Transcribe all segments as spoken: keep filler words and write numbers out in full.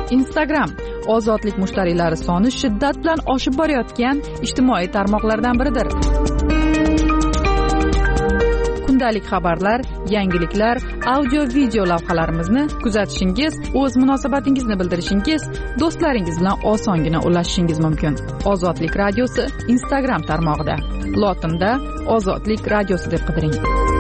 Instagram ozodlik mushtariylari soni shiddat bilan oshib borayotgan ijtimoiy tarmoqlardan biridir. Kundalik xabarlar, yangiliklar, audio video lavhalarimizni kuzatishingiz, o'z munosabatingizni bildirishingiz, do'stlaringiz bilan osongina ulashishingiz mumkin. Ozodlik radiosi Instagram tarmog'ida. Lotinda Ozodlik radiosi deb qidiring.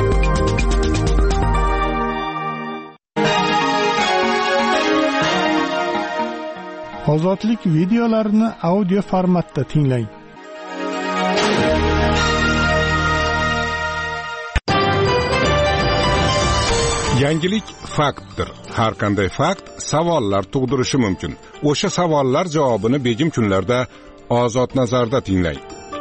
Ozodlik videolarini audio formatda tinglang. Yangilik faktdir. Har qanday fakt savollar tug'dirishi mumkin. O'sha savollar javobini begim kunlarda Ozod nazarda tinglang.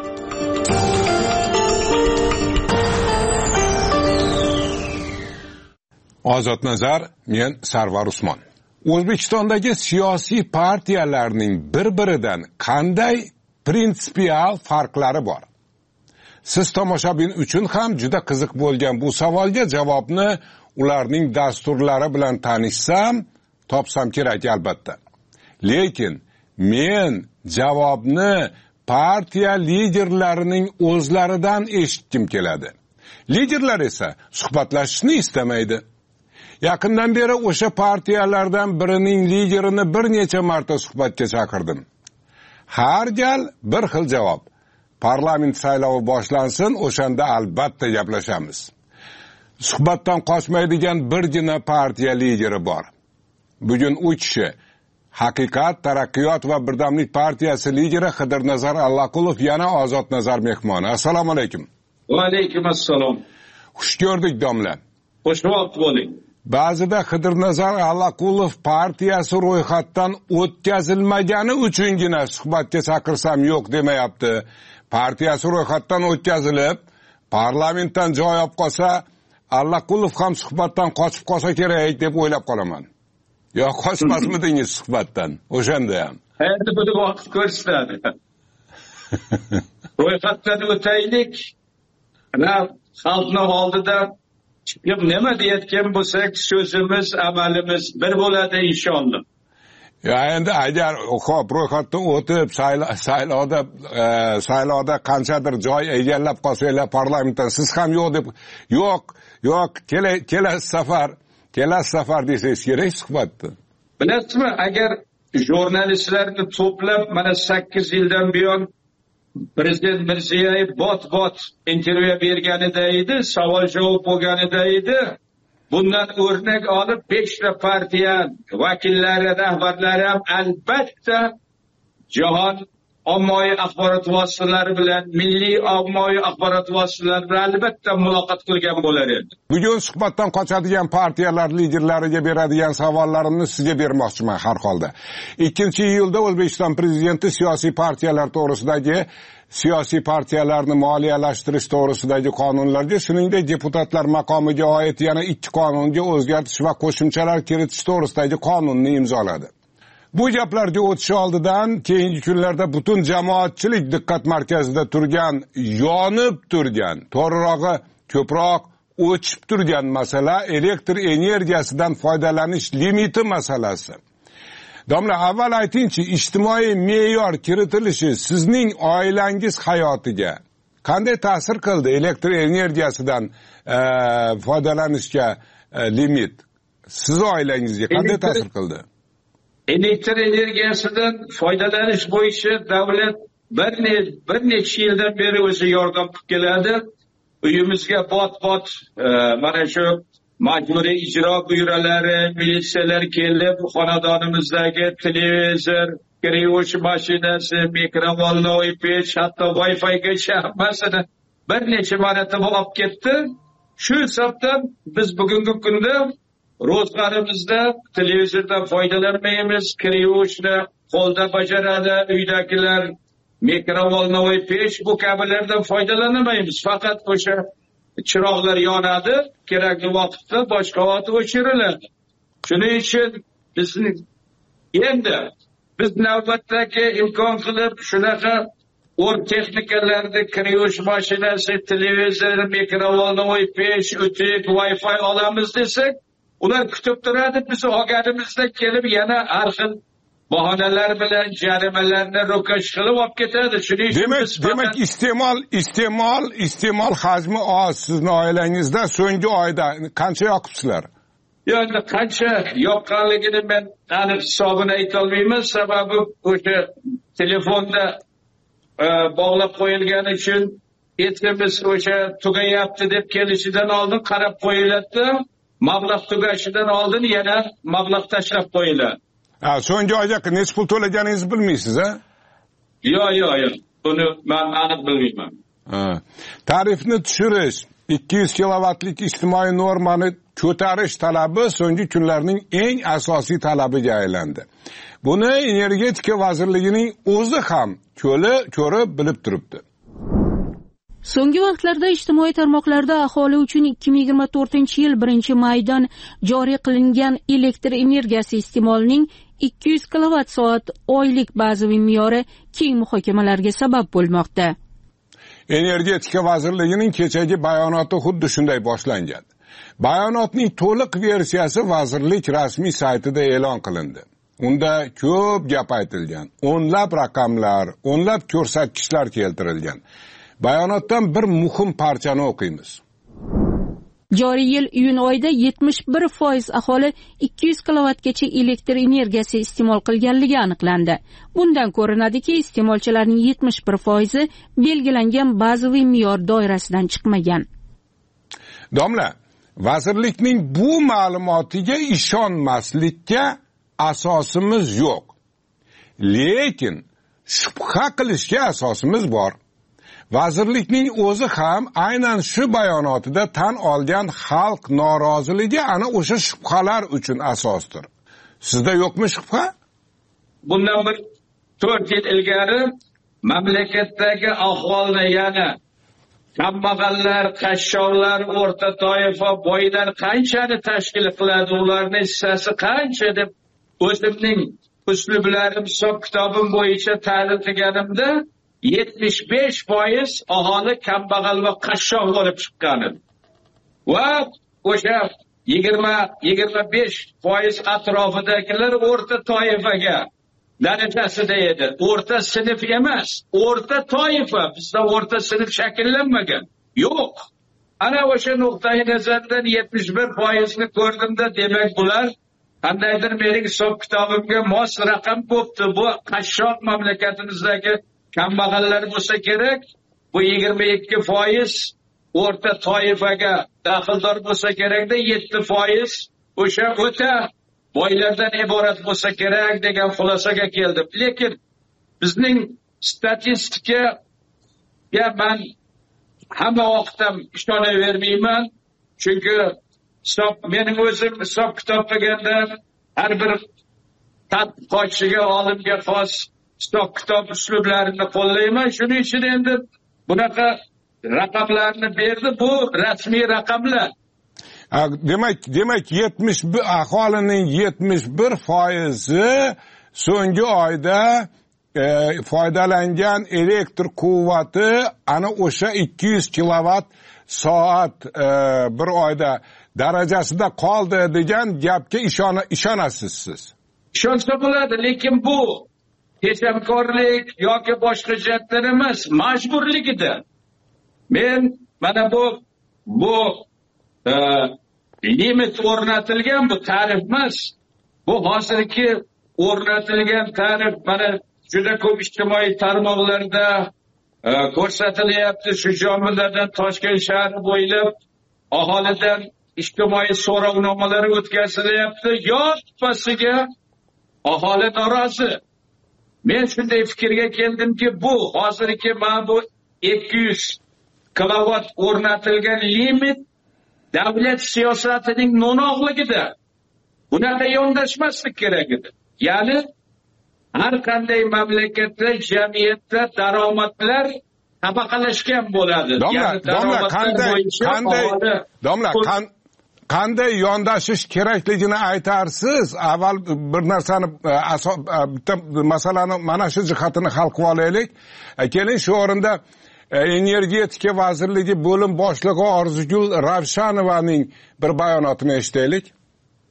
Ozod nazar, men Sarvar Usmon. O'zbekistondagi siyosiy partiyalarning bir-biridan qanday prinsipial farqlari bor? Siz tomoshabin uchun ham juda qiziq bo'lgan bu savolga javobni ularning dasturlari bilan tanishsam, topsam kerak albatta. Lekin men javobni partiya liderlarining o'zlaridan eshitkim keladi. Liderlar esa suhbatlashishni istamaydi. Yaqindan beri o'sha partiyalardan birining liderini bir necha marta suhbatga chaqirdim. Har gal bir xil javob. Parlament saylovi boshlansin, o'shanda albatta gaplashamiz. Suhbatdan qochmaydigan birgina partiya lideri bor. Bugun u kishi Haqiqat, Taraqqiyot va Birdamlik partiyasi lideri Xidirnazar Allaqulov yana Ozod nazar mehmoni. Assalomu alaykum. Va alaykum assalom. Xush ko'rdik domla. Xushvaqt bo'ling. Ba'zida Xidirnazar Allaqulov partiyasi ro'yxatdan o'tkazilmagani uchungina suhbatga chaqirsam yo'q demayapti. Partiyasi ro'yxatdan o'tkazilib, parlamentdan joy olib qolsa, Allaqulov ham suhbatdan qochib qolsa kerak deb o'ylab qolaman. Yo, qochmasmidingiz suhbatdan? O'shanda ham. Endi buni vaqt ko'rsatadi. Ro'yxatdan o'taylik. Ana xalqning oldida chiqib nima deyotgan bo'lsak, so'zimiz, amalimiz bir bo'ladi inshaalloh. Ya endi agar xo'p ro'yxatdan o'tib saylovda saylovda qanchadir joy egallab qolsanglar parlamentdan siz ham yo'q deb yo'q yo'q kelasi safar kelasi safar desangiz kerak suhbatda. Bilasizmi, agar jurnalistlarni to'plab mana sakkiz yildan buyon Prezident Mirziyoyev bot-bot intervyu berganida edi, savol-javob bo'lganida edi. Bundan o'rnak olib beshta partiya vakillari, rahbarlari ham albatta jahon ommaviy axborot vositalari bilan, milliy ommaviy axborot vositalari bilan albatta muloqot qilgan bo'lar edi. Bugun suhbatdan qochadigan partiyalar liderlariga beradigan savollarimni sizga bermoqchiman har holda. ikkinchi iyulda O'zbekiston prezidenti siyosiy partiyalar to'g'risidagi siyosiy partiyalarni moliyalashtirish to'g'risidagi qonunlarga, shuningdek deputatlar maqomiga oid yana ikki qonunga o'zgartish va qo'shimchalar kiritish to'g'risidagi qonunni imzoladi. Bu gaplarga o'tish oldidan keyingi kunlarda butun jamoatchilik diqqat markazida turgan, yonib turgan, to'g'rirog'i ko'proq o'chib turgan masala elektr energiyasidan foydalanish limiti masalasi. Domla, avval aytingchi, ijtimoiy me'yor kiritilishi sizning oilangiz hayotiga qanday ta'sir qildi? Elektr energiyasidan e, foydalanishga e, limit siz oilangizga qanday ta'sir qildi? Elektr energiyasidan foydalanish bo'yicha davlat bir ne, bir necha yildan beri o'zi yordam qilib keladi. Uyimizga bot-bot e, mana shu majburiy ijro buyuralari, militsiyalar kelib, xonadonimizdagi televizor, kirish mashinasi, mikrovolnovoy pech, hatto Wi-Fi'gacha hammasini bir necha marotaba olib ketdi. Shu hisobdan biz bugungi kunda ro'zg'orimizda televizordan foydalanmaymiz, kirishni qo'lda bajaradi, uydagilar mikrovolnovoy pech bu kabilardan foydalanamaymiz. Faqat o'sha chiroqlar yonadi, kerakli vaqtda boshqa vaqt o'chiriladi. Shuning uchun bizni endi biz navbatdagi imkon qilib shunaqa o'rt texnikalarni kirish mashinasi, televizor, mikrovolnovoy pech, o'tik, Wi-Fi olamiz desak, ular kutib turadi, biz olganimizda kelib yana har xil bahonalar bilan jarimalarni ro'kash qilib olib ketadi. Shuning uchun demak biz faqat- demak iste'mol iste'mol iste'mol hajmi oz sizning oilangizda so'nggi oyda qancha yoqibsizlar? Endi qancha yoqqanligini men aniq hisobini ayta olmayman, sababi o'sha telefonda e, bog'lab qo'yilgani uchun etkimiz o'sha tugayapti deb kelishidan oldin qarab qo'yiladi. Mablag' tugashidan oldin yana mablag' tashlab qo'yiladi. Ha, so'nggi oyga necha pul to'laganingizni bilmaysiz, ha? Yo'q, yo'q, yo'q. Buni men aniq bilmayman. Ha. Tarifni tushirish, ikki yuz kilovatlik ijtimoiy normani ko'tarish talabi so'nggi kunlarning eng asosiy talabiga aylandi. Buni Energetika vazirligining o'zi ham ko'li ko'rib bilib turibdi. So'nggi vaqtlarda ijtimoiy tarmoqlarda aholi uchun ikki ming yigirma to'rtinchi yil birinchi maydan joriy qilingan elektr energiyasi iste'molining ikki yuz kilovat soat oylik bazaviy me'yori keng muhokamalarga sabab bo'lmoqda. Energetika vazirligining kechagi bayonoti xuddi shunday boshlangan. Bayonotning to'liq versiyasi vazirlik rasmiy saytida e'lon qilindi. Unda ko'p gap aytilgan, o'nlab raqamlar, o'nlab ko'rsatkichlar keltirilgan. Bayonotdan bir muhim parchani o'qiymiz. Joriy yil iyun oyida yetmish bir foiz aholi ikki yuz kilovatgacha elektr energiyasi iste'mol qilganligi aniqlandi. Bundan ko'rinadiki, iste'molchilarning yetmish bir foizi belgilangan bazaviy me'yor doirasidan chiqmagan. Domla, vazirlikning bu ma'lumotiga ishonmaslikka asosimiz yo'q. Lekin shubha qilishga asosimiz bor. Vazirlikning o'zi ham aynan shu bayonotida tan olgan xalq noroziligi ana o'sha shubhalar uchun asosdir. Sizda yo'qmi shubha? Bundan bir to'rt yil ilgari mamlakatdagi ahvolni, ya'ni kambag'allar, qashshoqlar, o'rta toifa, boylar qanchani tashkil qiladi, ularning hissasi qancha deb o'zimning uslublarim, hisob kitobim bo'yicha tahlil qilganimda yetmish besh foiz aholi kambag'al va qashshoq bo'lib chiqqan edi. Va o'sha yigirma yigirma besh foiz atrofidagilar o'rta toifaga darajasida edi. O'rta sinf emas, o'rta toifa. Bizda o'rta sinf shakllanmagan. Yo'q. Ana o'sha nuqtai nazardan yetmish bir foizni ko'rdimda, demak bular qandaydir mening hisob kitobimga mos raqam bo'pti. Bu qashshoq mamlakatimizdagi kambag'allar bo'lsa kerak, bu yigirma ikki foiz o'rta toifaga daxldor bo'lsa kerakda, yetti foiz o'sha o'ta boylardan iborat bo'lsa kerak degan xulosaga keldim. Lekin bizning statistikaga men hamma vaqtim ishonavermayman, chunki hisob mening o'zim hisob kitob qilganda har bir tadqiqotchiga, olimga xos hisob kitob uslublarini qo'llayman. Shuning uchun endi bunaqa raqamlarni berdi. Bu rasmiy raqamlar. Demak, demak yetmish bir aholining yetmish bir foizi so'nggi oyda e, foydalangan elektr quvvati ana o'sha ikki yuz kilovat soat e, bir oyda darajasida qoldi degan gapga ishona ishonasiz siz? Ishonsa bo'ladi, lekin bu tejamkorlik yoki boshqa jihatlar emas, majburligida. Men mana bu bu e, limit o'rnatilgan, bu tarif emas. Bu hozirgi o'rnatilgan tarif mana juda ko'p ijtimoiy tarmoqlarda e, ko'rsatilyapti. Shu jumladan Toshkent shahri bo'ylab aholidan ijtimoiy so'rovnomalar o'tkazilyapti. Yo'qpasiga aholi norozi. Men shunday fikrga keldimki, bu hozirgi mana bu ikki yuz kilovat o'rnatilgan limit davlat siyosatining no'noqligida. Bunaqa yondashmaslik kerak edi. Ya'ni har qanday mamlakatda, jamiyatda daromadlar tabaqalashgan bo'ladi. Domla, domla qanday qanday domla qan qanday yondashish kerakligini aytarsiz. Avval bir narsani bitta masalani mana shu jihatini hal qilib olaylik. Keling shu o'rinda Energetika vazirligi bo'lim boshlig'i Orzugul Ravshanovaning bir bayonotini eshitaylik.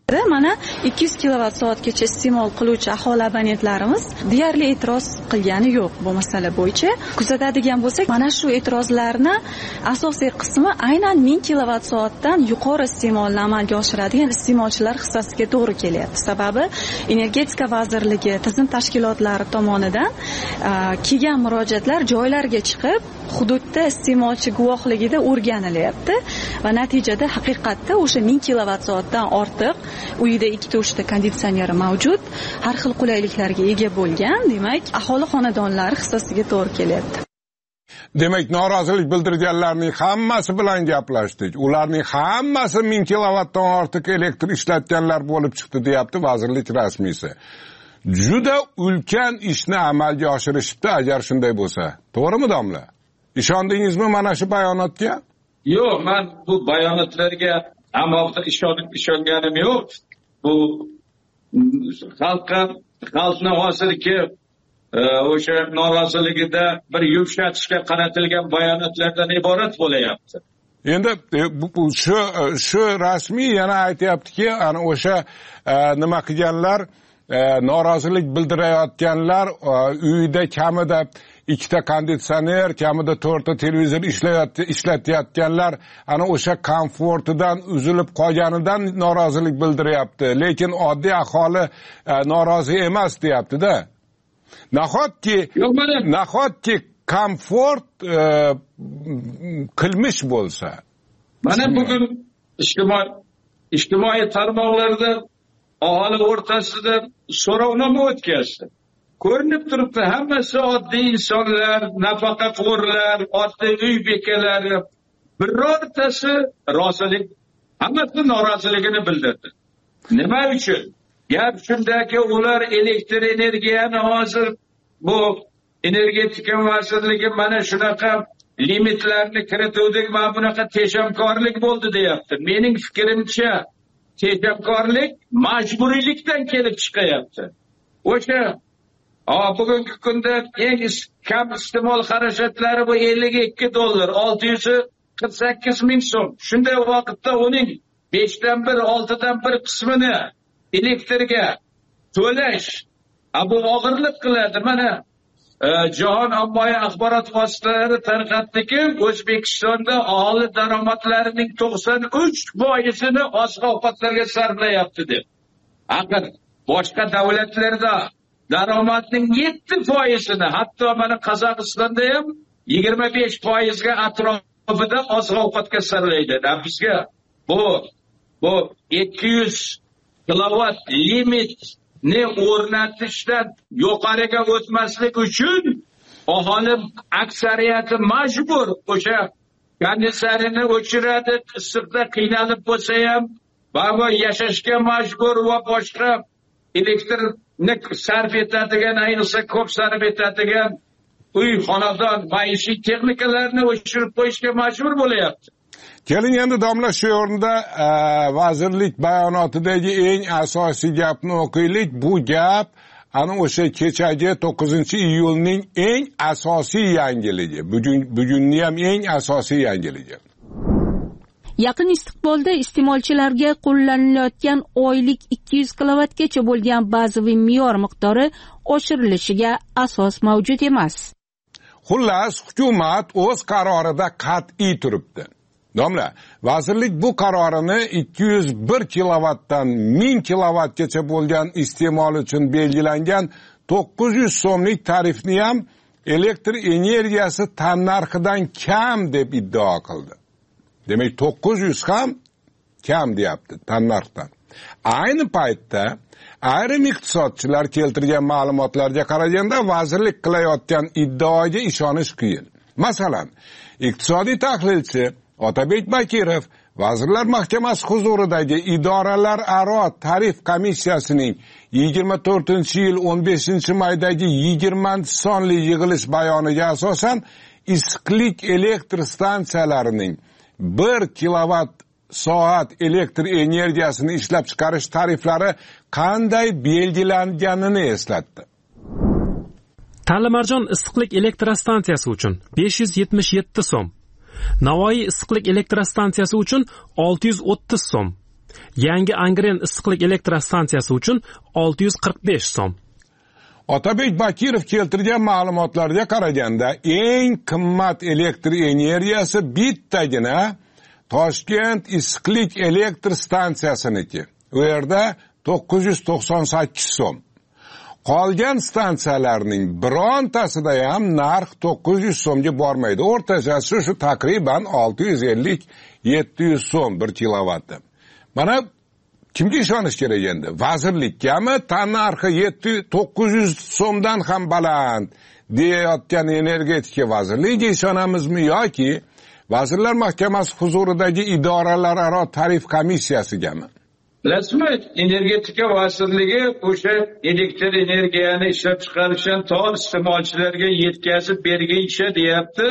Mana ikki yuz kilovat soatgacha iste'mol qiluvchi aholi abonentlarimiz deyarli e'tiroz qilgani yo'q bu masala bo'yicha. Kuzatadigan bo'lsak, mana shu e'tirozlarni asosiy qismi aynan ming kilovat soatdan yuqori iste'molni amalga oshiradigan iste'molchilar hissasiga to'g'ri kelyapti. Sababi Energetika vazirligi, tizim tashkilotlari tomonidan kelgan murojaatlar joylarga chiqib, hududda iste'molchi guvohligida o'rganilyapti va natijada haqiqatda o'sha ming kilovat soatdan ortiq uyida ikkita uchta konditsioneri mavjud, har xil qulayliklarga ega bo'lgan, demak, aholi xonadonlari hissasiga to'g'ri kelyapti. Demak, norozilik bildirganlarning hammasi bilan gaplashdik. Ularning hammasi ming kilovatdan ortiq elektr ishlatganlar bo'lib chiqdi, deyapti vazirlik rasmiysi. Juda ulkan ishni amalga oshirishibdi, agar shunday bo'lsa. To'g'rimi, domla? Ishondingizmi mana shu bayonotga? Yo'q, men bu bayonotlarga amalda ishonib ishonganim yo'q. Bu xalqqa, xalqni hozirgi o'sha noroziligida bir yumshatishga qaratilgan bayonotlardan iborat bo'layapti. Endi bu shu shu rasmiy yana aytayaptiki, ana o'sha nima qilganlar, norozilik bildirayotganlar uyida kamida ikkita konditsioner, kamida to'rtta televizor ishlatayotganlar ana o'sha komfortidan uzilib qolganidan norozilik bildiryapti. Lekin oddiy aholi norozi emas, deyapti-da. Nahotki, nahotki komfort qilmish bo'lsa. Mana bugun ijtimoiy ijtimoiy tarmoqlarda aholi o'rtasida so'rovnoma o'tkazdi. Ko'rinib turibdi, hammasi oddiy insonlar, nafaqaxo'rlar, oddiy uy bekalari, birortasi rozilik, hammasi noroziligini bildirdi. Nima uchun? Gap shundaki, ular elektr energiyani hozir bu energetika vazirligi mana shunaqa limitlarni kirituvdik, mana bunaqa tejamkorlik bo'ldi deyapti. Mening fikrimcha, tejamkorlik majburiylikdan kelib chiqayapti. O'sha bugungi kunda eng kam iste'mol xarajatlari bu ellik ikki dollar, olti yuz qirq sakkiz ming so'm. Shunday vaqtda uning beshdan bir, oltidan bir qismini elektrga to'lash bu og'irlik qiladi. Mana jahon ommaviy axborot vositalari tarqatdiki, O'zbekistonda aholi daromadlarining to'qson uch foizini oziq-ovqatlarga sarflayapti deb. Axir boshqa davlatlarda daromadning yetti foizini, hatto mana Qozog'istonda ham yigirma besh foizga atrofida oziq-ovqatga sarflaydi. Bizga bu bu ikki yuz kilovat limitni o'rnatishdan yuqoriga o'tmaslik uchun aholi aksariyati majbur o'sha konditsionerni o'chiradi, issiqda qiynalib bo'lsa ham va yashashga majbur va boshqa elektrni sarf etadigan, ayniqsa ko'p sarf etadigan uy, xonadon, maishiy texnikalarni o'chirib qo'yishga majbur bo'layapti. Keling endi domla shu o'rinda vazirlik bayonotidagi eng asosiy gapni o'qiylik. Bu gap ana o'sha kechagi to'qqizinchi iyulning eng asosiy yangiligi. Bugun bugunning ham eng asosiy yangiligi. Yaqin istiqbolda iste'molchilarga qo'llanilayotgan oylik ikki yuz kilovatgacha bo'lgan bazaviy me'yor miqdori oshirilishiga asos mavjud emas. Xullas, hukumat o'z qarorida qat'iy turibdi. Domla, vazirlik bu qarorini ikki yuz bir kilovatdan ming kilovatgacha bo'lgan iste'mol uchun belgilangan to'qqiz yuz so'mlik tarifni ham elektr energiyasi tannarxidan kam deb iddao qildi. Demak, to'qqiz yuz ham kam deyapti tannarxdan. Ayni paytda ayrim iqtisodchilar keltirgan ma'lumotlarga qaraganda vazirlik qilayotgan iddaoga ishonish qiyin. Masalan, iqtisodiy tahlilchi Otabek Bakirov Vazirlar Mahkamasi huzuridagi idoralararo tarif komissiyasining yigirma to'rtinchi yil o'n beshinchi maydagi yigirmanchi sonli yig'ilish bayoniga asosan issiqlik elektr stansiyalarining bir kilovat soat elektr energiyasini ishlab chiqarish tariflari qanday belgilanganini eslatdi. Talimarjon issiqlik elektrostansiyasi uchun besh yuz yetmish yetti so'm, Navoiy issiqlik elektrostansiyasi uchun olti yuz o'ttiz so'm, Yangi Angren issiqlik elektrostansiyasi uchun olti yuz qirq besh so'm. Otabek Bakirov keltirgan ma'lumotlarga qaraganda eng qimmat elektr energiyasi bittagina Toshkent issiqlik elektr stansiyasiniki. U yerda to'qqiz yuz to'qson sakkiz so'm. Qolgan stansiyalarning birontasida ham narx to'qqiz yuz so'mga bormaydi. O'rtachasi shu taqriban olti yuz ellik yetti yuz so'm bir kilovatti. Mana kimga ishonish kerak endi? Vazirlikami tan narxi to'qqiz yuz so'mdan ham baland deyayotgan energetika vazirligiga ishonamizmi yoki Vazirlar Mahkamasi huzuridagi idoralararo tarif komissiyasigami? Bilasizmi, energetika vazirligi o'sha elektr energiyani ishlab chiqarishdan to iste'molchilarga yetkazib berguncha deyapti.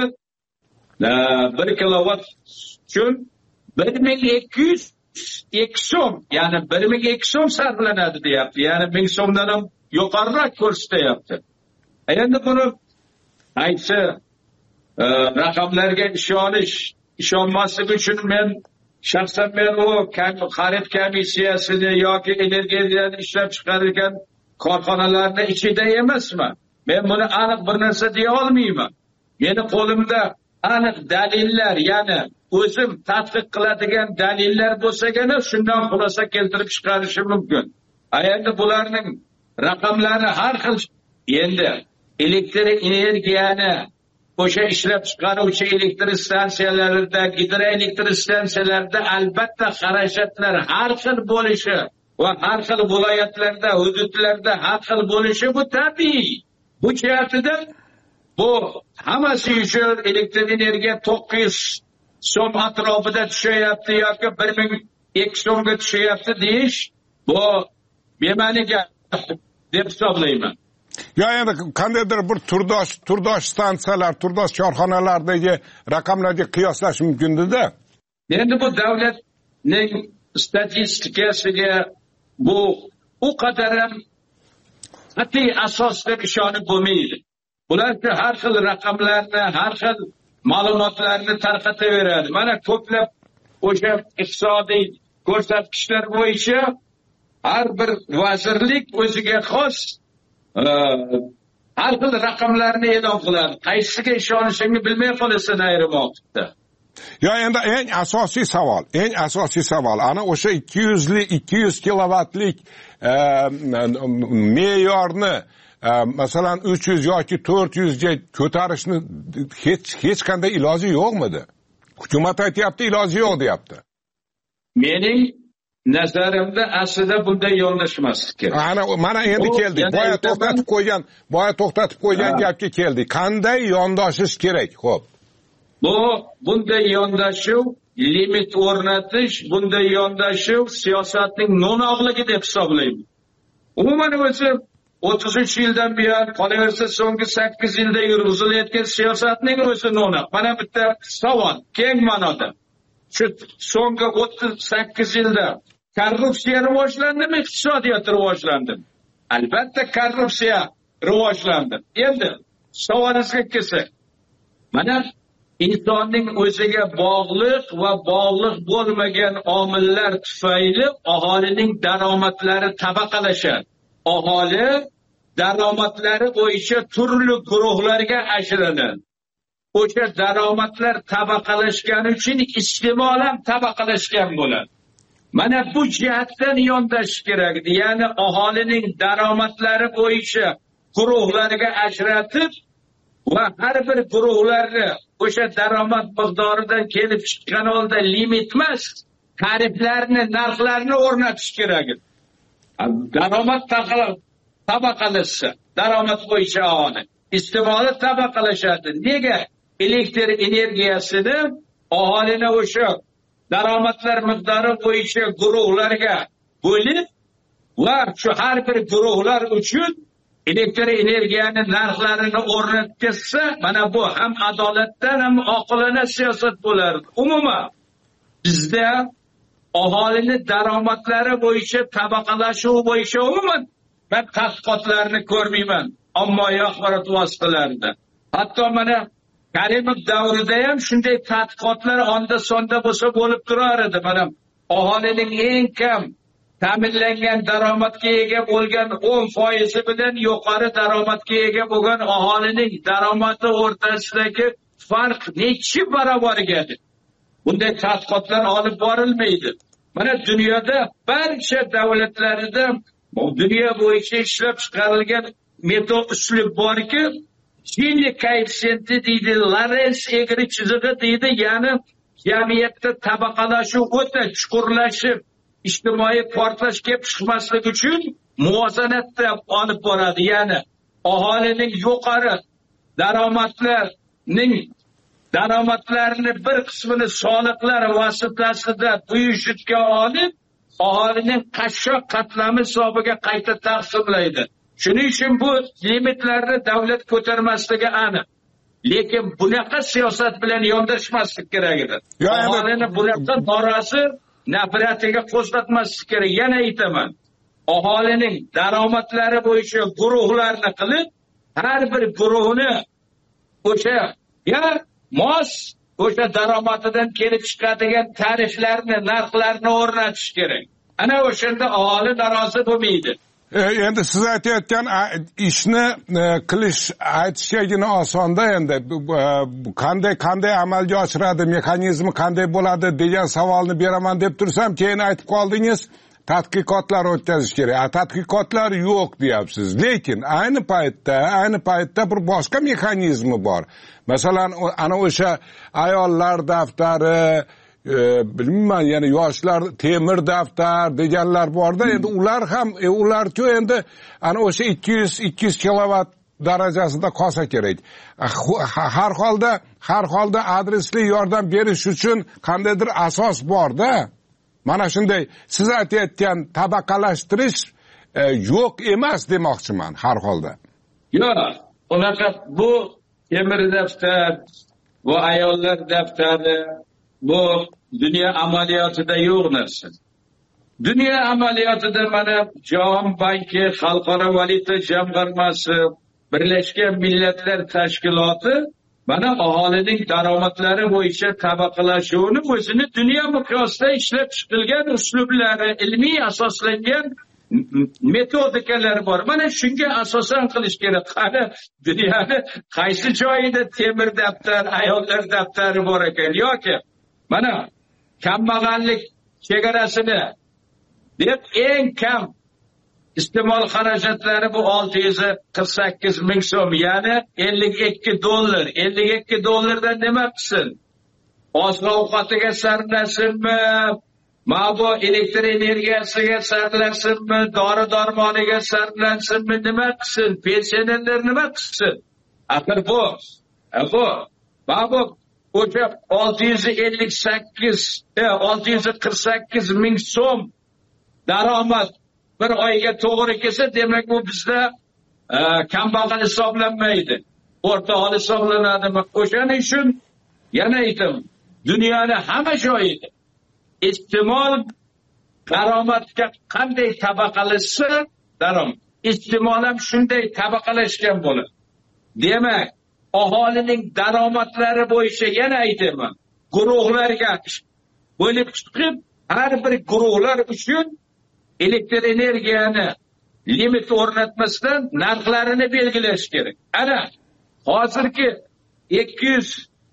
bir kilovat uchun bir ming ikki yuz ikki so'm, ya'ni bir ming ikki so'm sarflanadi deyapti. Ya'ni ming so'mdan ham yuqoriroq ko'rsatyapti. Endi buni aytsa raqamlarga ishonish, ishonmaslik uchun men shaxsan men u xarid komissiyasini yoki energiyani ishlab chiqargan korxonalarni ichida emasman. Men buni aniq bir narsa deya olmayman. Meni qo'limda aniq dalillar, ya'ni o'zim tadqiq qiladigan dalillar bo'lsagina shundan xulosa keltirib chiqarishim mumkin. Endi bularning raqamlari har xil. Endi elektr energiyani o'sha ishlab chiqaruvchi elektr stansiyalarida, gidroelektr stansiyalarida albatta xarajatlar har xil bo'lishi va har xil viloyatlarda, hududlarda har xil bo'lishi bu tabiiy. Bu jihatdan bu hammasi uchun elektr energiya to'qqiz yuz so'm atrofida tushyapti yoki bir ming ikki so'mga tushyapti deyish bu bema'niga deb hisoblayman. Ya endi qandaydir bir turdosh turdosh stansiyalar, turdosh korxonalardagi raqamlarga qiyoslash mumkin-da. Endi bu davlatning statistikasiga bu u qadar ham qat'iy asos deb ishonib bo'lmaydi. Bular har xil raqamlarni, har xil ma'lumotlarni tarqataveradi. Mana ko'plab o'sha iqtisodiy ko'rsatkichlar bo'yicha har bir vazirlik o'ziga xos har xil raqamlarni e'lon qiladi. Qaysisiga ishonishingni bilmay qolasan ayrim vaqtda. Ya endi eng asosiy savol, eng asosiy savol ana o'sha ikki yuz lik ikki yuz kilovatlik me'yorni masalan uch yuz yoki to'rt yuz ga ko'tarishni hech hech qanday iloji yo'qmidi? Hukumat aytayapti, iloji yo'q deyapti. Mening nazarimda aslida bunday yondashmaslik kerak. Ana mana endi keldik. Boya to'xtatib qo'ygan, boya to'xtatib qo'ygan gapga keldik. Qanday yondashish kerak? Xo'p. Bu bunday yondashuv, limit o'rnatish, bunday yondashuv siyosatning no'noqligi deb hisoblayman. Umuman o'zi o'ttiz uch yildan buyon qolaversa so'nggi sakkiz yilda yurgizilayotgan siyosatning o'zi no'noq. Mana bitta savol, keng ma'noda. Shu so'nggi o'ttiz sakkiz yilda korrupsiya rivojlandimi, iqtisodiyot rivojlandimi? Albatta korrupsiya rivojlandi. Endi savolingizga kelsak, mana insonning o'ziga bog'liq va bog'liq bo'lmagan omillar tufayli aholining daromadlari tabaqalashadi. Aholi daromadlari bo'yicha turli guruhlarga ajraladi. O'sha daromadlar tabaqalashgani uchun iste'mol ham tabaqalashgan bo'ladi. Mana bu jihatdan yondashish kerak. Ya'ni aholining daromadlari bo'yicha guruhlarga ajratib va har bir guruhlarni o'sha daromad miqdoridan kelib chiqqan holda limit emas, tariflarni, narxlarni o'rnatish kerak. Daromad tabaqalashsa, daromad bo'yicha aholi iste'moli tabaqalashadi. Nega? Elektr energiyasini aholini o'sha daromadlar miqdori bo'yicha guruhlarga bo'lib va shu har bir guruhlar uchun elektr energiyani narxlarini o'rnatkazsa, mana bu ham adolatdan ham oqilona siyosat bo'lardi. Umuman bizda aholini daromadlari bo'yicha tabaqalashuv bo'yicha umuman men tadqiqotlarni ko'rmayman ommaviy axborot vositalarida. Hatto mana Karimov davrida ham shunday tadqiqotlar onda sonda bo'lsa bo'lib turar edi. Mana aholining eng kam ta'minlangan daromadga ega bo'lgan o'n foizi bilan yuqori daromadga ega bo'lgan aholining daromadi o'rtasidagi farq nechi barobargadir. Bunday tadqiqotlar olib borilmaydi. Mana dunyoda barcha davlatlarida dunyo bo'yicha ishlab chiqarilgan metod uslub borki, Gini koeffitsiyenti deydi, Lorenz egri chizig'i deydi, ya'ni jamiyatda tabaqalashuv o'ta chuqurlashib, ijtimoiy portlash kelib chiqmaslik uchun muvozanatda olib boradi. Ya'ni aholining yuqori daromadlarning daromadlarini bir qismini soliqlar vositasida buyurishga olib, aholining qashshoq qatlami hisobiga qayta taqsimlaydi. Shuning uchun bu limitlarni davlat ko'tarmasligi aniq. Lekin bunaqa siyosat bilan yondashmaslik kerak edi. Aholini bunaqa norozi nafratiga qo'zg'atmaslik kerak. Yana aytaman, aholining daromadlari bo'yicha guruhlarni qilib, har bir guruhni o'sha ya mos o'sha daromadidan kelib chiqadigan tariflarni, narxlarni o'rnatish kerak. Ana o'shanda aholi norozi bo'lmaydi. Endi siz aytayotgan ishni qilish aytishgina osonda, endi qanday qanday amalga oshiradi, mexanizmi qanday bo'ladi degan savolni beraman deb tursam, keyin aytib qoldingiz, tadqiqotlar o'tkazish kerak. Tadqiqotlar yo'q deyapsiz. Lekin ayni paytda, ayni paytda bir boshqa mexanizmi bor. Masalan, ana o'sha ayollar daftari, bilmayman, ya'ni yoshlar temir daftar deganlar borda, endi ular ham e, ular-ku endi ana o'sha ikki yuz ikki yuz kilovat darajasida qolsa kerak. Har holda, har holda adresli yordam berish uchun qandaydir asos borda. Mana shunday siz aytayotgan tabaqalashtirish e, yo'q emas demoqchiman har holda. Yo'q, unaqa bu temir daftar, bu ayollar daftari, bu dunyo amaliyotida yo'q narsa. Dunyo amaliyotida mana Jahon banki, Xalqaro valyuta jamg'armasi, Birlashgan Millatlar Tashkiloti mana aholining daromadlari bo'yicha tabaqalashuvni o'zini dunyo miqyosida ishlab chiqilgan uslublari, ilmiy asoslangan metodikalar bor. Mana shunga asosan qilish kerak. Qani dunyoni qaysi joyida temir daftar, ayollar daftari bor ekan yoki mana kambag'allik chegarasini deb eng kam iste'mol xarajatlari bu olti yuz qirq sakkiz ming so'm, ya'ni ellik ikki dollar. ellik ikki dollardan nima qilsin? Oziq ovqatiga sarflasinmi? Ma'bu elektr energiyasiga sarflasinmi? Dori-darmoniga sarflansinmi? Nima qilsin? Pensionerlar nima qilsin? Axir bu, bu, ma'bu o'sha olti yuz ellik sakkiz, olti yuz qirq sakkiz ming so'm daromad bir oyga to'g'ri kelsa, demak bu bizda e, kambag'al hisoblanmaydi. O'rta aholi hisoblanadimi? O'shaning uchun yana aytaman, dunyoning hamma joyida iste'mol daromadga qanday tabaqalashsa, daromad iste'mol ham shunday tabaqalashgan bo'ladi. Demak, aholining daromadlari bo'yicha yana aytaman, guruhlarga bo'lib chiqib, har bir guruhlar uchun elektr energiyani limit o'rnatmasdan narxlarini belgilash kerak. Ana hozirgi ikki yuz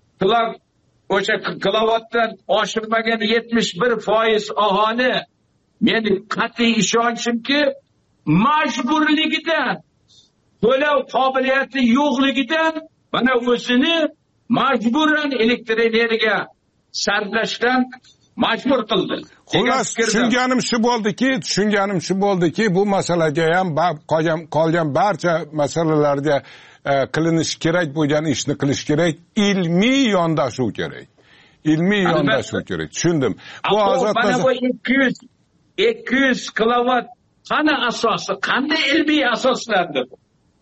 o'sha kilovatdan oshirmagan yetmish bir foiz aholi, meni qat'iy ishonchimki, majburligidan, to'lov qobiliyati yo'qligidan mana o'zini majburan elektr energiya sarflashdan majbur qildi. Xullas, tushunganim shu bo'ldiki, tushunganim shu bo'ldiki, bu masalaga ham qolgan qolgan barcha masalalarga e, qilinish kerak bo'lgan ishni qilish kerak, ilmiy yondashuv kerak. Ilmiy yondashuv kerak. Tushundim. Bu ozod mana bu ikki yuz ikki yuz kilovat qani asosi, qanday ilmiy asoslandi bu?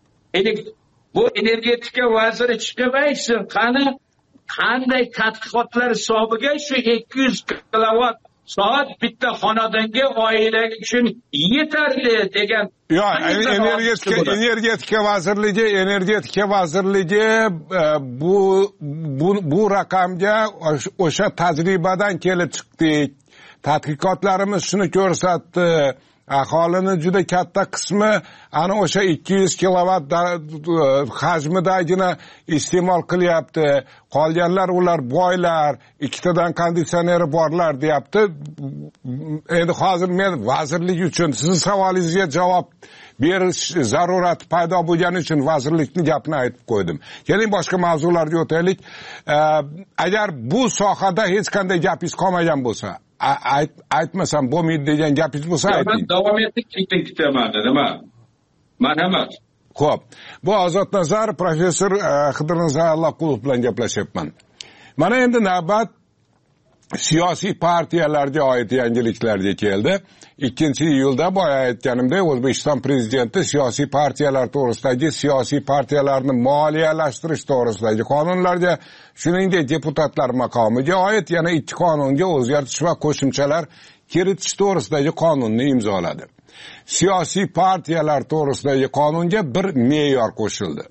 Bu energetika vaziri chiqib aytsin, qani qanday tadqiqotlar hisobiga shu ikki yuz kilovat soat bitta xonadonga oila uchun yetarli degan. Yo'q, energetika energetika vazirligi, energetika vazirligi bu bu bu raqamga o'sha tajribadan kelib chiqdik. tadqiqotlarimiz shuni ko'rsatdi. Aholini juda katta qismi ana o'sha ikki yuz kilovat hajmidagina iste'mol qilyapti. Qolganlar ular boylar, ikkitadan konditsioneri borlar deyapti. Endi hozir men vazirlik uchun sizning savolingizga javob berish zarurati paydo bo'lgani uchun vazirlikning gapini aytib qo'ydim. Keling boshqa mavzularga o'taylik. Agar bu sohada hech qanday gapingiz qolmagan bo'lsa, ayt aytmasam bo'lmaydi degan gapingiz bo'lsa ayting. Men davom etib ketaman, nima? Marhamat. Xo'p, bu Ozodnazar professor Xidirnazar Alloqulov bilan gaplashyapman. Mana endi navbat siyosiy partiyalarga oid yangiliklarga keldi. ikkinchi iyulda boya aytganimdek, O'zbekiston prezidenti siyosiy partiyalar to'g'risidagi siyosiy partiyalarni moliyalashtirish to'g'risidagi qonunlarga, shuningdek deputatlar maqomiga oid yana ikki qonunga o'zgartish va qo'shimchalar kiritish to'g'risidagi qonunni imzoladi. Siyosiy partiyalar to'g'risidagi qonunga bir me'yor qo'shildi.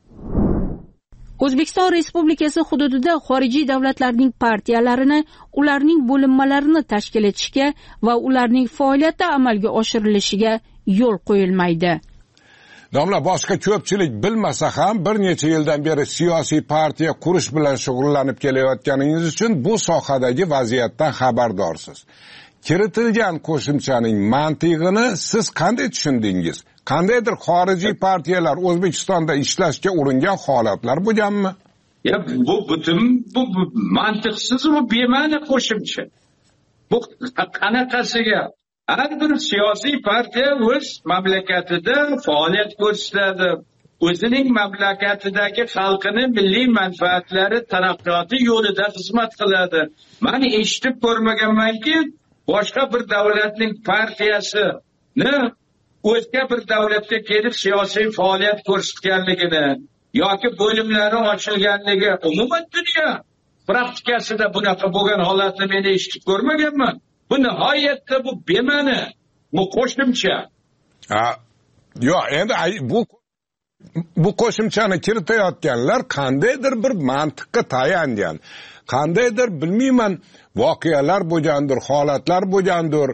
O'zbekiston Respublikasi hududida xorijiy davlatlarning partiyalarini, ularning bo'linmalarini tashkil etishga va ularning faoliyati amalga oshirilishiga yo'l qo'yilmaydi. Domla, boshqa ko'pchilik bilmasa ham bir necha yildan beri siyosiy partiya qurish bilan shug'ullanib kelayotganingiz uchun bu sohadagi vaziyatdan xabardorsiz. Kiritilgan qo'shimchaning mantig'ini siz qanday tushundingiz? Qandaydir xorijiy partiyalar O'zbekistonda ishlashga uringan holatlar bo'lganmi? Ya bu butun bu, bu mantiqsiz, bu bema'ni qo'shimcha. Bu qanaqasiga? Har bir siyosiy partiya o'z mamlakatida faoliyat ko'rsatadi. O'zining mamlakatidagi xalqini milliy manfaatlari taraqqiyoti yo'lida xizmat qiladi. Men eshitib ko'rmaganmanki, boshqa bir davlatning partiyasini o'zga bir davlatga kelib siyosiy faoliyat ko'rsatganligini yoki bo'limlari ochilganligi, umuman dunyo praktikasida bunaqa bo'lgan holatni men eshitib ko'rmaganman. Bu nihoyatda bu bema'ni, bu qo'shimcha. Ha, yo'q, endi bu bu qo'shimchani kiritayotganlar qandaydir bir mantiqqa tayangan, qandaydir bilmayman voqealar bo'lgandir, holatlar bo'lgandir,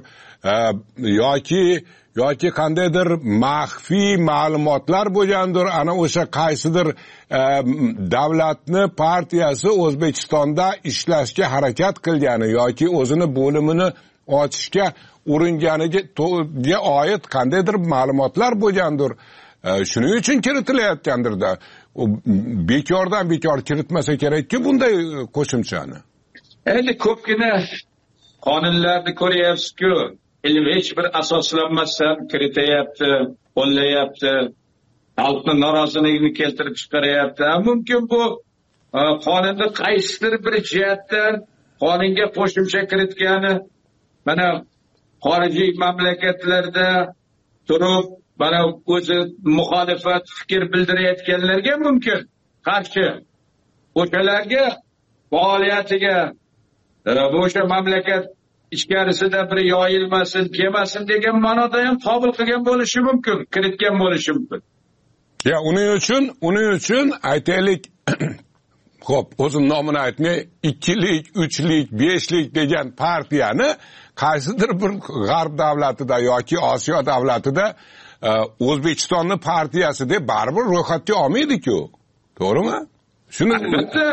yoki yoki qandaydir maxfiy ma'lumotlar bo'lgandir. Ana o'sha qaysidir davlatni partiyasi O'zbekistonda ishlashga harakat qilgani yoki o'zini bo'limini ochishga uringaniga oid qandaydir ma'lumotlar bo'lgandir. Shuning uchun kiritilayotgandirda. Bekordan bekor kiritmasa kerakki bunday qo'shimchani. Endi ko'pgina qonunlarni ko'ryapsiz-ku, ilm hech bir asoslanmasdan kiritayapti, qo'llayapti, xalqning noroziligini keltirib chiqaryapti. Mumkin bu qonunda qaysidir bir jihatdan qonunga qo'shimcha kiritgani, mana xorijiy mamlakatlarda turib, mana o'zi muxolifat fikr bildirayotganlarga mumkin qarshi, o'shalarga faoliyatiga o'sha mamlakat ichkarisida bir yoyilmasin, kelmasin degan ma'noda ham qabul qilgan bo'lishi mumkin, kiritgan bo'lishi mumkin. Ya uning uchun, uning uchun aytaylik, xo'p, o'zim nomini aytmay, ikkilik, uchlik, beshlik degan partiyani qaysidir bir g'arb davlatida yoki Osiyo davlatida O'zbekistonning partiyasi deb baribir ro'yxatga olmaydi-ku. To'g'rimi? Shuni albatta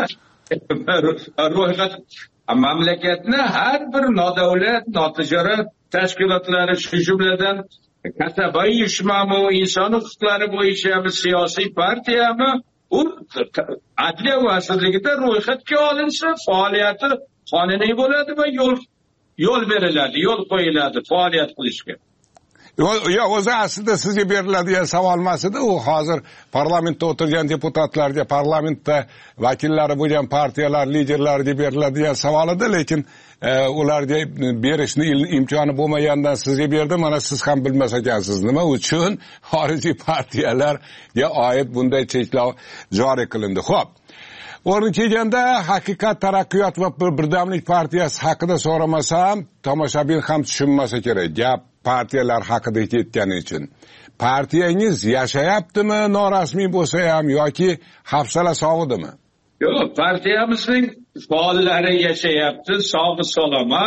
ro'yxat mamlakatni har bir nodavlat, notijorat tashkilotlari, shu jumladan kasaba uyushmami, inson huquqlari bo'yicha siyosiy partiyami, u adliya vazirligida ro'yxatga olinsa, faoliyati qonuniy bo'ladi va yo'l yo'l beriladi, yo'l qo'yiladi faoliyat qilishga. Ya o'zi aslida sizga beriladigan savol emas edi, u hozir parlamentda o'tirgan deputatlarga, parlamentda vakillari bo'lgan partiyalar liderlariga beriladigan savol edi, lekin ularga berishni imkoni bo'lmagandan sizga berdim. Mana siz ham bilmas ekansiz nima uchun xorijiy partiyalarga oid bunday cheklov joriy qilindi. Xo'p, o'rni kelganda Haqiqat, Taraqqiyot va Birdamlik partiyasi haqida so'ramasam, tomoshabin ham tushunmasa kerak. Gap partiyalar haqida ketgani uchun. Partiyangiz yashayaptimi, norasmiy bo'lsa ham yoki hafsala sog'idimi? Yo'q, partiyamizning faollari yashayapti, sog' salomat.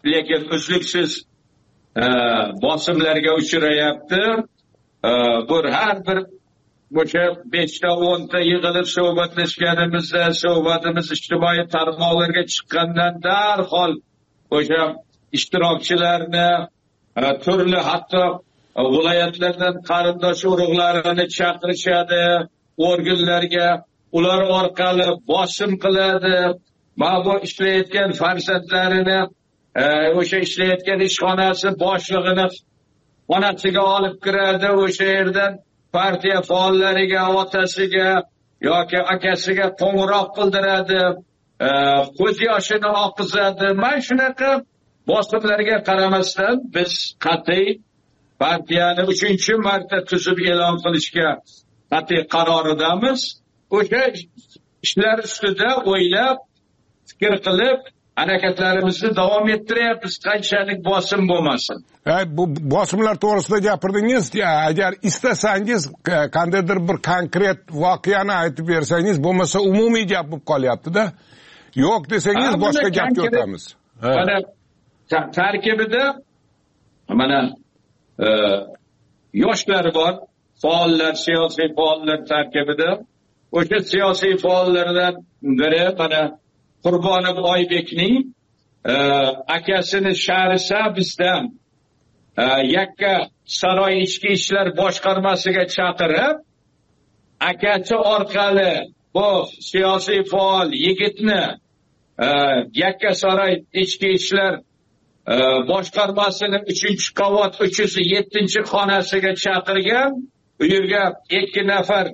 lekin uzluksiz bosimlarga uchrayapti. Bu har bir o'sha beshta o'nta yig'ilib suhbatlashganimizda, suhbatimiz ijtimoiy tarmoqlarga chiqqandan darhol o'sha ishtirokchilarni turli hatto viloyatlardan qarindosh urug'larini chaqirishadi, organlarga ular orqali bosim qiladi. Mana bu ishlayotgan farzandlarini o'sha ishlayotgan ishxonasi boshlig'ini onasiga olib kiradi, o'sha yerdan partiya faollariga, otasiga yoki akasiga qo'ng'iroq qildiradi, ko'z yoshini oqizadi. Mana shunaqa bosimlarga qaramasdan biz qat'iy partiyani uchinchi marta tuzib e'lon qilishga qat'iy qaroridamiz. O'sha ishlar ustida o'ylab, fikr qilib harakatlarimizni davom ettiryapmiz, qanchalik bosim bo'lmasin. Bu bosimlar to'g'risida gapirdingiz. Agar istasangiz qandaydir bir konkret voqeani aytib bersangiz, bo'lmasa umumiy gap bo'lib qolyapti-da. Yo'q desangiz boshqa gapga o'tamiz. Mana tarkibida mana yoshlar bor, faollar, siyosiy faollar tarkibida. O'sha siyosiy faollardan biri mana Qurbonov Oybekning akasini Shahrisabzdan yakka saroy ichki ishlar boshqarmasiga chaqirib, akasi orqali bu siyosiy faol yigitni yakka saroy ichki ishlar boshqarmasining uchinchi qavat uch yuz yettinchi xonasiga chaqirgan. U yerga ikki nafar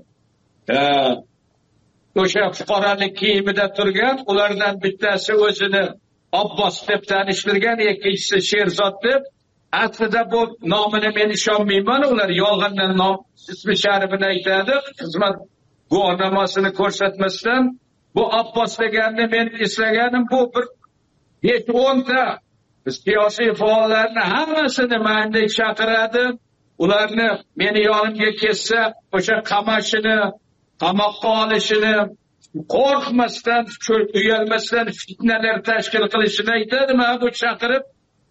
o'sha fuqarolik kiyimida turgan, ulardan bittasi o'zini Abbos deb tanishtirgan, ikkinchisi Sherzod deb. Aslida bu nomini men ishonmayman, ular yolg'ondan nom ismi sharifini aytadi, xizmat guvohnomasini ko'rsatmasdan. Bu Abbos deganni men eslaganim, bu bir besh o'nta siyosiy faollarni hammasini manda chaqiradi. Ularni meni yonimga kelsa, o'sha qamashini, qamoqqa olishini, qo'rqmasdan, uyalmasdan fitnalar tashkil qilishini aytadi. Mana bu chaqirib,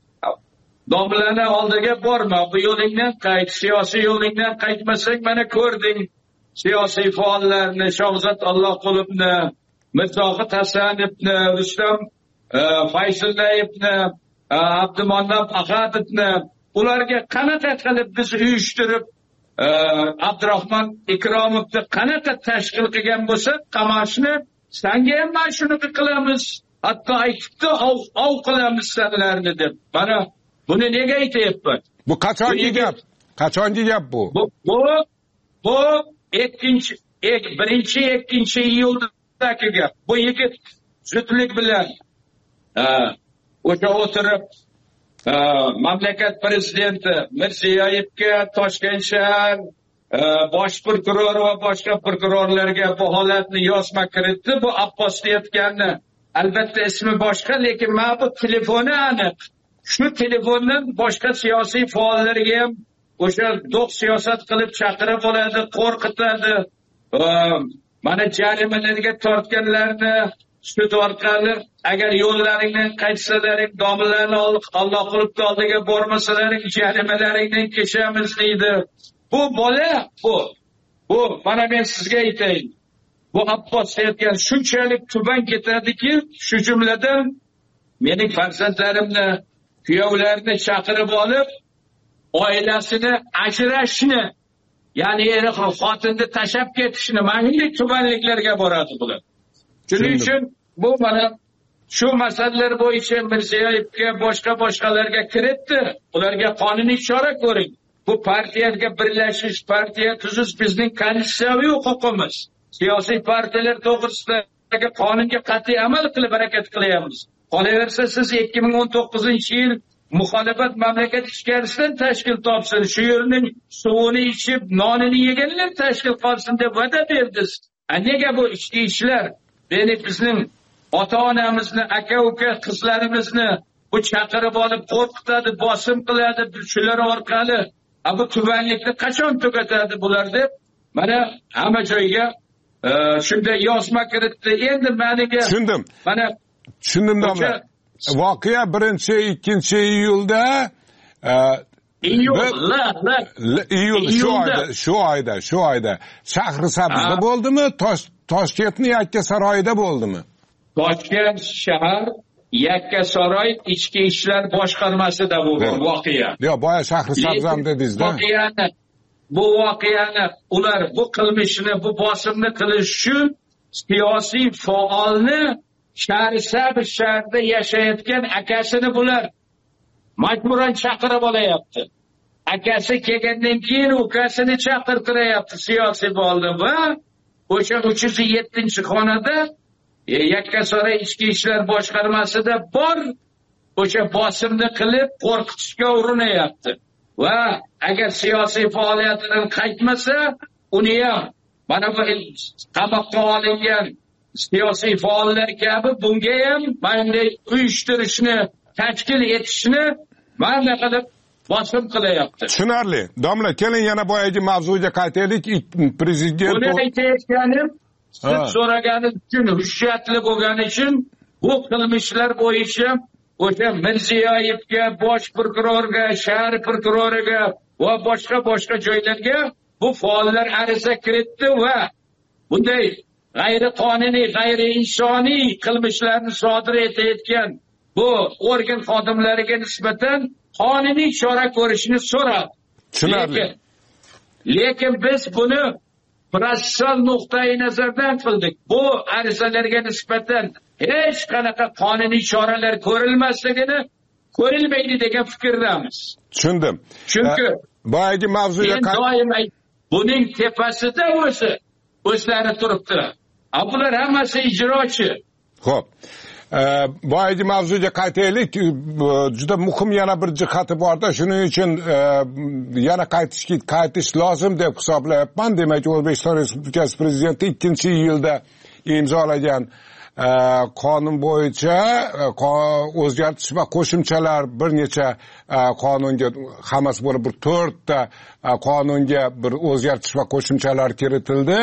domlani oldiga borma, bu yo'lingdan qayt, siyosiy yo'lingdan qaytmasang, mana ko'rding siyosiy faollarni, Shohzod Allohqulovni, Mirzohid Hasanovni, Rustam Fayzullayevni, Abdumanap Ahadovni, ularga qanaqa qilib biz uyushtirib Abdurahmon Ikromovni qanaqa tashkil qilgan bo'lsa, qamashni senga ham mana shuni qilamiz, hatto aytibdi, ov qilamiz senlarni deb. Mana buni nega aytyapman? Bu qachongi gap? Qachongi gap bu? Bu bu bu ikkinchi birinchi ikkinchi iyuldagi gap. Bu yigit zudlik bilan o'sha o'tirib mamlakat prezidenti Mirziyoyevga, Toshkent shahar bosh prokuror va boshqa prokurorlarga bu holatni yozma kiritdi. Bu Abbos deyotganni albatta ismi boshqa, lekin mana bu telefoni aniq. Shu telefondan boshqa siyosiy faollarga ham o'sha do'q siyosat qilib chaqirib oladi, qo'rqitadi. Mana jarimalarga tortganlarni sud orqali agar yo'llaringdan qaytsalaring, domlalarni Alloh qilibdi oldiga bormasalaring, jarimalaringdan kechamiz deydi. Bu bola bu. Bu mana men sizga aytayin. Bu Abbos aytgan shunchalik tuban ketadiki, shu jumladan mening farzandlarimni, kuyovlarini chaqirib olib, oilasini ajrashni, ya'ni eri xotinni tashlab ketishni, mana shunday tubanliklarga boradi bular. Shuning uchun bu mana shu masalalar bo'yicha Mirziyoyevga, boshqa boshqalarga kiritdi. Ularga qonuniy chora ko'ring. Bu partiyaga birlashish, partiya tuzish bizning konstitutsiyaviy huquqimiz. Siyosiy partiyalar to'g'risidagi qonunga qat'iy amal qilib harakat qilyapmiz. Qolaversa siz ikki ming o'n to'qqizinchi yil muxolifat mamlakat ichkarisidan tashkil topsin, shu yerning suvini ichib, nonini yeganlar tashkil qolsin deb va'da berdingiz. Nega bu ichki ishlar beni bizning ota-onamizni, aka-uka qizlarimizni bu chaqirib olib qo'rqitadi, bosim qiladi, shular orqali bu tubanlikni qachon tugatadi bular deb mana hamma joyga shunday yozma kiritdi. Endi meniga tushundim. Mana tushundim domla. voqea birinchi ikkinchi iyulda iyul iyul shu oyda shu oyda shu oyda Shahrisabzda bo'ldimi, Toshkentning Yakkasaroyida bo'ldimi? Toshkent shahar Yakkasaroy ichki ishlar boshqarmasida bo'lgan voqea. Yo'q, boya Shahrisabz ham dedingiz-da. Voqeani bu voqeani ular bu qilmishni, bu bosimni qilish uchun siyosiy faolni Shahrisabz shahrida yashayotgan akasini bular majburan chaqirib olyapti. Akasi kelgandan keyin ukasini chaqirtiryapti siyosiy faolni va o'sha uch yuz yettinchi xonada Yakkasaroy ichki ishlar boshqarmasida bor o'sha bosimni qilib qo'rqitishga urinyapti. Va agar siyosiy faoliyatidan qaytmasa, uni ham mana bu qamoqqa olingan siyosiy faollar kabi bunga ham bunday uyushtirishni, tashkil etishni mana qilib bosim qilyapti. Tushunarli. Domla, keling yana boyagi mavzuga qaytaylik. Prezident buni aytayotganim, siz so'raganingiz uchun, hujjatli bo'lgani uchun bu qilmishlar bo'yicha o'sha Mirziyoyevga, bosh prokurorga, shahar prokuroriga va boshqa boshqa joylarga bu faollar ariza kiritdi va bunday g'ayriqonuniy, g'ayriinsoniy qilmishlarni sodir etayotgan bu organ xodimlariga nisbatan qonuniy chora ko'rishni so'radi. Tushunarli. Lekin biz buni protsessual nuqtai nazardan qildik. Bu arizalarga nisbatan hech qanaqa qonuniy choralar ko'rilmasligini, ko'rilmaydi degan fikrdamiz. Tushundim. Chunki boyagi mavzuga doim buning tepasida o'zi o'zlari turibdi. Bular hammasi ijrochi. Xo'p. Boyagi mavzuga qaytaylik. Juda muhim yana bir jihati bor-da, shuning uchun yana qaytish qaytish lozim deb hisoblayapman. Demak, O'zbekiston Respublikasi Prezidenti ikkinchi iyulda imzolagan qonun bo'yicha o'zgartish va qo'shimchalar bir necha qonunga, hammasi bo'lib bir to'rtta qonunga bir o'zgartish va qo'shimchalar kiritildi.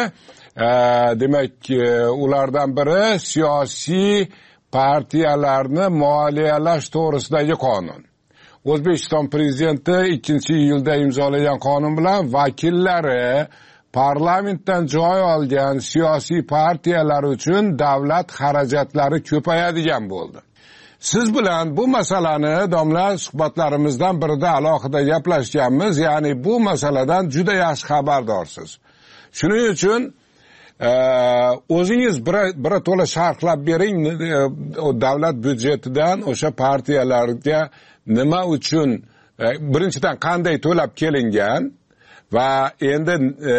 Demak, ulardan biri siyosiy partiyalarni moliyalash to'g'risidagi qonun. O'zbekiston Prezidenti ikkinchi iyulda imzolagan qonun bilan vakillari parlamentdan joy olgan siyosiy partiyalar uchun davlat xarajatlari ko'payadigan bo'ldi. Siz bilan bu masalani domla suhbatlarimizdan birida alohida gaplashganmiz, ya'ni bu masaladan juda yaxshi xabardorsiz. Shuning uchun o'zingiz bir to'la sharhlab bering, davlat byudjetidan o'sha partiyalarga nima uchun, birinchidan qanday to'lab kelingan va endi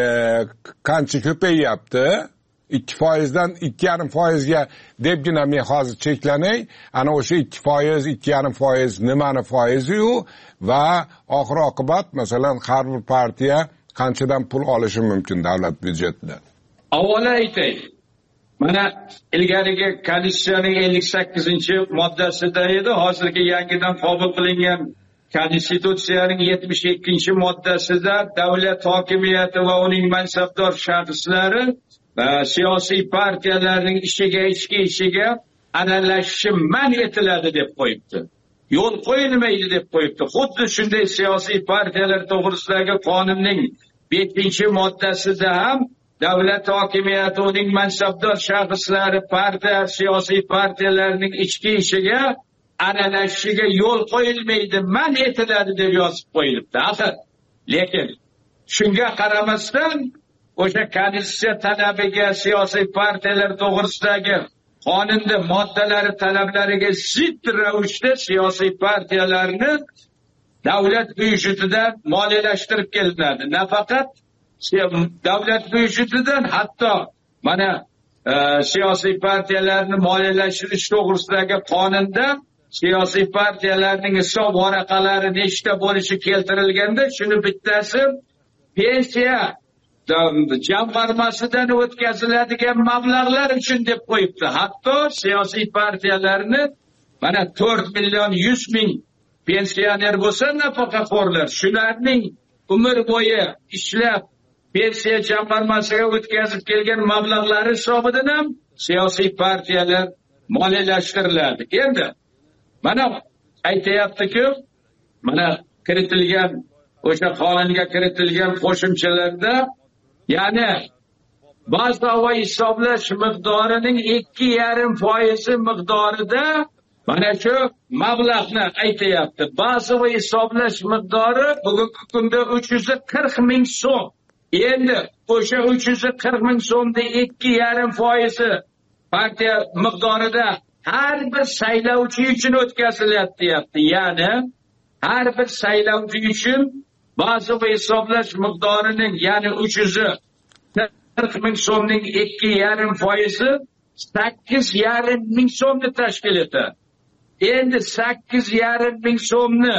qancha ko'payyapti? ikki foizdan ikki yarim foizga debgina men hozir cheklanay. Ana o'sha ikki foiz, ikki yarim foiz nimani foizi-yu va oxir oqibat masalan har bir partiya qanchadan pul olishi mumkin davlat byudjetidan? Avvalo aytay. Mana ilgarigi konstitutsiyaning ellik sakkizinchi moddasida edi, hozirgi yangidan qabul qilingan Konstitutsiyaning yetmish ikkinchi moddasida davlat hokimiyati va uning mansabdor shaxslari siyosiy partiyalarning ishiga, ichki ishiga aralashishi man etiladi deb qo'yibdi. Yo'l qo'yilmaydi deb qo'yibdi. Xuddi shunday siyosiy partiyalar to'g'risidagi qonunning beshinchi moddasida ham davlat hokimiyati uning mansabdor shaxslari partiya, siyosiy partiyalarning ichki ishiga aralashishiga yo'l qo'yilmaydi, man etiladi deb yozib qo'yilibdi. Axir, lekin shunga qaramasdan o'sha konstitutsiya talabiga, siyosiy partiyalar to'g'risidagi qonunda moddalari talablariga zid ravishda siyosiy partiyalarni davlat byudjetidan moliyalashtirib kelinadi. Nafaqat davlat byudjetidan, hatto mana siyosiy partiyalarni moliyalashtirish to'g'risidagi qonunda siyosiy partiyalarning hisob varaqalari nechta bo'lishi keltirilganda, shuni bittasi pensiya jamg'armasidan o'tkaziladigan mablag'lar uchun deb qo'yibdi. Hatto siyosiy partiyalarni mana to'rt million yuz ming pensioner bo'lsa, nafaqaxo'rlar, shularning umr bo'yi ishlab pensiya jamg'armasiga o'tkazib kelgan mablag'lari hisobidan ham siyosiy partiyalar moliyalashtiriladi. Endi mana aytayapti-ku, mana kiritilgan o'sha qonunga kiritilgan qo'shimchalarda, ya'ni bazaviy hisoblash miqdorining ikki yarim foizi miqdorida mana shu mablag'ni aytayapti. Bazaviy hisoblash miqdori bugungi kunda uch yuz qirq ming so'm. Endi o'sha uch yuz qirq ming so'mda ikki yarim foizi partiya miqdorida har bir saylovchi uchun o'tkazilyapti deyapti. Ya'ni har bir saylovchi uchun bazaviy hisoblash miqdorining, ya'ni uch yuz qirq ming so'mning ikki yarim foizi sakkiz yarim ming so'mni tashkil etadi. Endi sakkiz yarim ming so'mni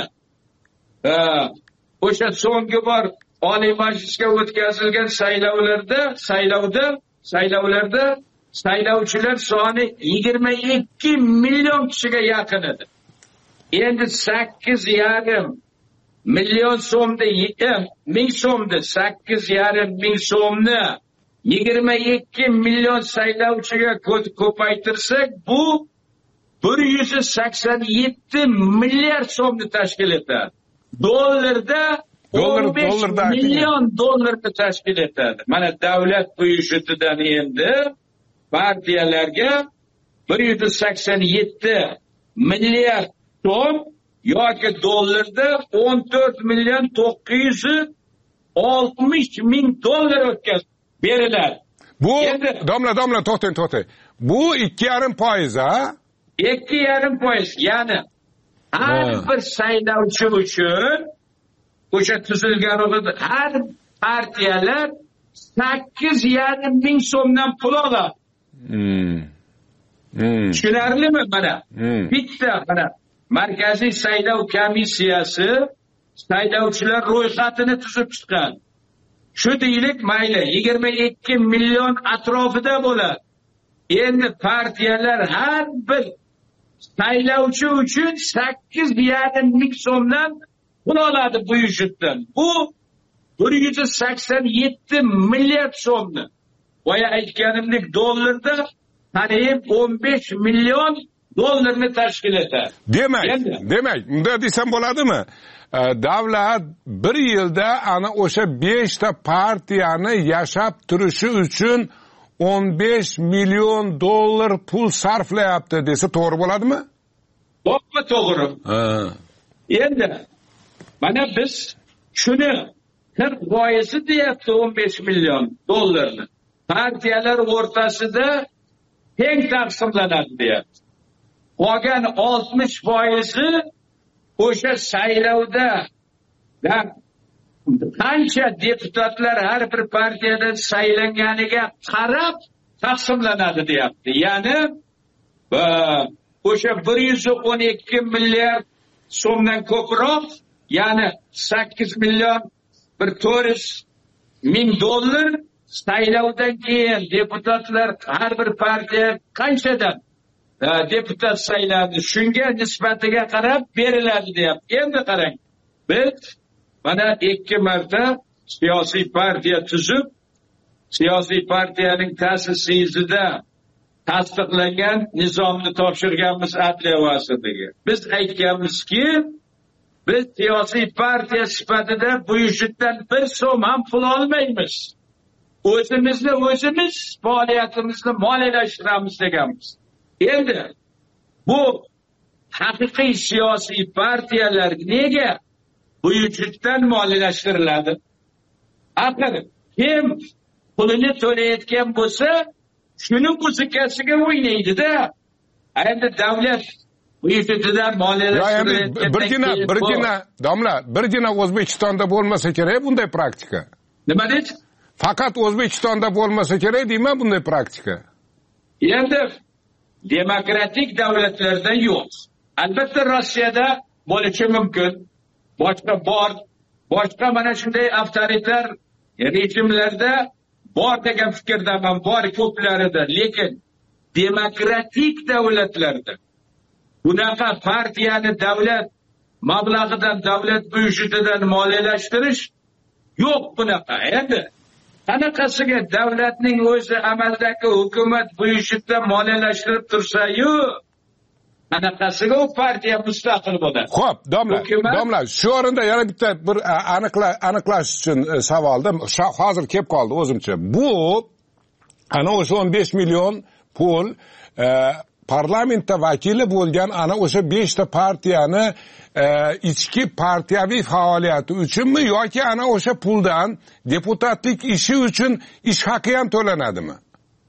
o'sha so'nggi bor Oliy Majlisga o'tkazilgan saylovlarda, saylovda, saylovlarda saylovchilar soni yigirma ikki million kishiga yaqin edi. Endi sakkiz yarim million so'mda, ming so'mda sakkiz yarim ming so'mni yigirma ikki million saylovchiga ko'paytirsak, bu bir yuz sakson yetti milliard so'mni tashkil etadi. Dollarda o'n besh million dollarni tashkil etadi. Mana davlat byudjetidan endi partiyalarga bir yuz sakson yetti milliard so'm yoki dollarda o'n to'rt million to'qqiz yuz oltmish ming dollar o'tkazib beriladi. Bu domla domla to'xtang to'xtang. Bu ikki yarim foiz ha? ikki yarim foiz, ya'ni har bir saylovchi uchun o'sha tuzilgan har partiyalar sakkiz yarim ming so'mdan pul oladi. Hmm. Hmm. Tushunarlimi mana? Hmm. Bitta mana Markaziy saylov komissiyasi saylovchilar ro'yxatini tuzib chiqqan. Shu deylik, mayli yigirma ikki million atrofida bo'ladi. Endi partiyalar har bir saylovchi uchun sakkiz yarim ming so'mdan pul oladi bu byudjetdan. Bu bir yuz sakson yetti milliard so'mni. Boya aytganimdek dollarda qariyb o'n besh million dollarni tashkil etadi. Demak, demak, unda desam bo'ladimi? Davlat bir yilda ana o'sha besh ta partiyani yashab turishi uchun o'n besh million dollar pul sarflayapti desa to'g'ri bo'ladimi? To'g'ri, to'g'ri. Ha. Endi mana biz shuni qirq foizi deyapti o'n besh million dollarni. Partiyalar o'rtasida teng taqsimlanadi deyapti. Qolgan oltmish foizi o'sha saylovda qancha deputatlar har bir partiyadan saylanganiga qarab taqsimlanadi deyapti. Ya'ni o'sha bir yuz o'n ikki milliard so'mdan ko'proq, ya'ni sakkiz million bir to'rt yuz ming dollar saylovdan keyin deputatlar har bir partiya qanchadan deputat sayladi, shunga nisbatiga qarab beriladi deyapti. Endi qarang, biz mana ikki marta siyosiy partiya tuzib, siyosiy partiyaning ta'sisida tasdiqlangan nizomni topshirganmiz Adliya vazirligiga. Biz aytganmizki, biz siyosiy partiya sifatida byudjetdan bir so'm ham pul olmaymiz. O'zimizni o'zimiz faoliyatimizni moliyalashtiramiz deganmiz. Endi bu haqiqiy siyosiy partiyalar nega byudjetdan moliyalashtiriladi? Axir kim pulini to'layotgan bo'lsa, shuni muzikasiga o'ynaydi-da. Endi davlat byudjetidan moliyalashtiriladigan birgina birgina domla, birgina O'zbekistonda bo'lmasa kerak bunday praktika. Nima deysiz? Faqat O'zbekistonda bo'lmasa kerak deyman bunday praktika. Endi demokratik davlatlarda yo'q. Albatta Rossiyada bo'lishi mumkin. Boshqa bor, boshqa mana shunday avtoritar rejimlarda bor degan fikrdaman, bor ko'plarida. Lekin demokratik davlatlarda bunaqa partiyani davlat mablag'idan, davlat byudjetidan moliyalashtirish yo'q bunaqa. Endi qanaqasiga davlatning o'zi amaldagi hukumat byudjetdan moliyalashtirib tursa-yu, Anaqasiga u partiya mustaqil bo'ladi. Xo'p, domla, domla, shu o'rinda yana bitta bir aniqlash uchun savolda hozir kelib qoldi o'zimcha. Bu ana o'sha o'n besh million pul parlamentda vakili bo'lgan ana o'sha beshta partiyani ichki partiyaviy faoliyati uchunmi yoki ana o'sha puldan deputatlik ishi uchun ish haqi ham to'lanadimi?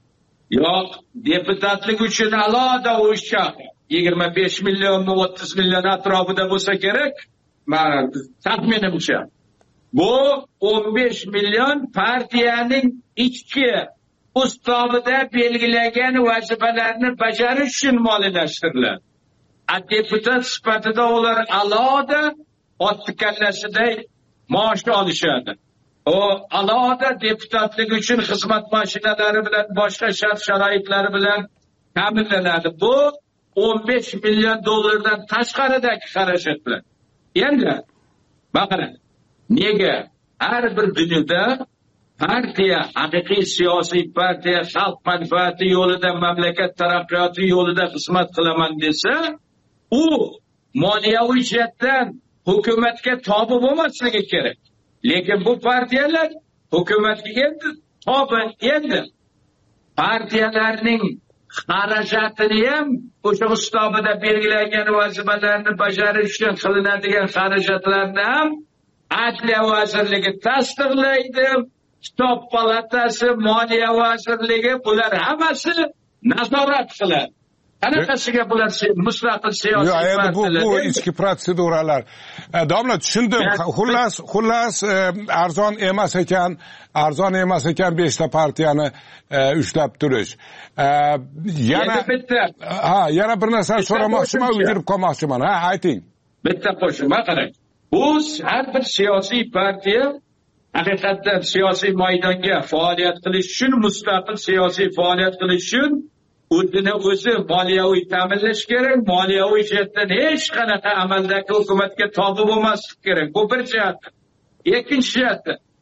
Yo'q, deputatlik uchun alohida o ish haqi yigirma besh million o'ttiz million atrofida bo'lsa kerak. Men taxminimcha bu o'n besh million partiyaning ichki ustavida belgilagan vazifalarni bajarish uchun moliyalashtiriladi. Deputat sifatida ular alohida otni kallasiday maosh olishadi. O alohida deputatlik uchun xizmat mashinalari bilan boshqa shart sharoitlari bilan ta'minlanadi. Bu o'n besh million dollardan tashqaridagi xarajatlar. Endi baqara, nega har bir dunyoda partiya, haqiqiy siyosiy partiya xalq manfaati yo'lida, mamlakat taraqqiyoti yo'lida xizmat qilaman desa, u moliyaviy jihatdan hukumatga tobi bo'lmasligi kerak. Lekin bu partiyalar hukumatga endi tobi endi partiyalarning xarajatini ham o'sha ustavida belgilangan vazifalarni bajarish uchun qilinadigan xarajatlarni ham Adliya vazirligi tasdiqlaydi. Kitob palatasi, Moliya vazirligi bular hammasi nazorat qiladi. Qanaqasiga bular mustaqil siyosiy partiyalar? Bu bu ichki protseduralar. Domla, tushundim. Xullas, xullas arzon emas ekan, arzon emas ekan beshta partiyani ushlab turish. Yana bitta. Ha, yana bir narsa so'ramoqchiman, o'girib qolmoqchiman. Ha, ayting. Bitta qo'shimcha qarang. Bu har bir siyosiy partiya haqiqatdan siyosiy maydonga faoliyat qilish uchun, mustaqil siyosiy faoliyat qilish uchun o'zini o'zi moliyaviy ta'minlash kerak. Moliyaviy jihatdan hech qanaqa amaldagi hukumatga tobi bo'lmaslik kerak. Bu bir jihat. Ikkinchi jihat,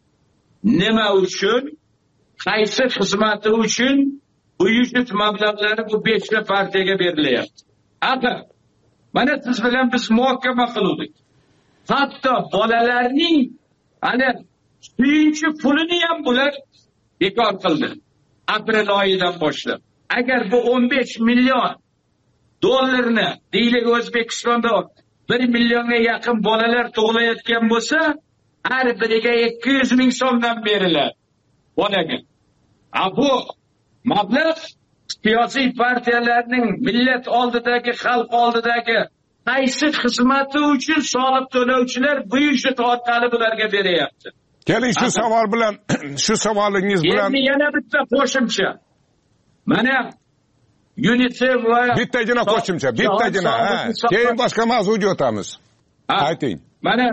nima uchun, qaysi xizmati uchun byudjet mablag'lari bu beshta partiyaga berilyapti? Axir mana siz bilan biz muhokama qildik. Hatto bolalarning ana suyunchi pulini ham bular bekor qildi. Aprel oyidan boshlab. Agar bu o'n besh million dollarni deylik O'zbekistonda bir millionga yaqin bolalar tug'ilayotgan bo'lsa, har biriga ikki yuz ming so'mdan beriladi bolaga. A bu mablag' siyosiy partiyalarning millat oldidagi, xalq oldidagi qaysi xizmati uchun soliq to'lovchilar byudjet orqali bularga beryapti. Keling shu savol bilan, shu savolingiz bilan endi yana bitta qo'shimcha. Mana UNICEF va bittagina qo'shimcha, bittagina, ha. Keyin boshqa mavzuga o'tamiz. Ayting. Mana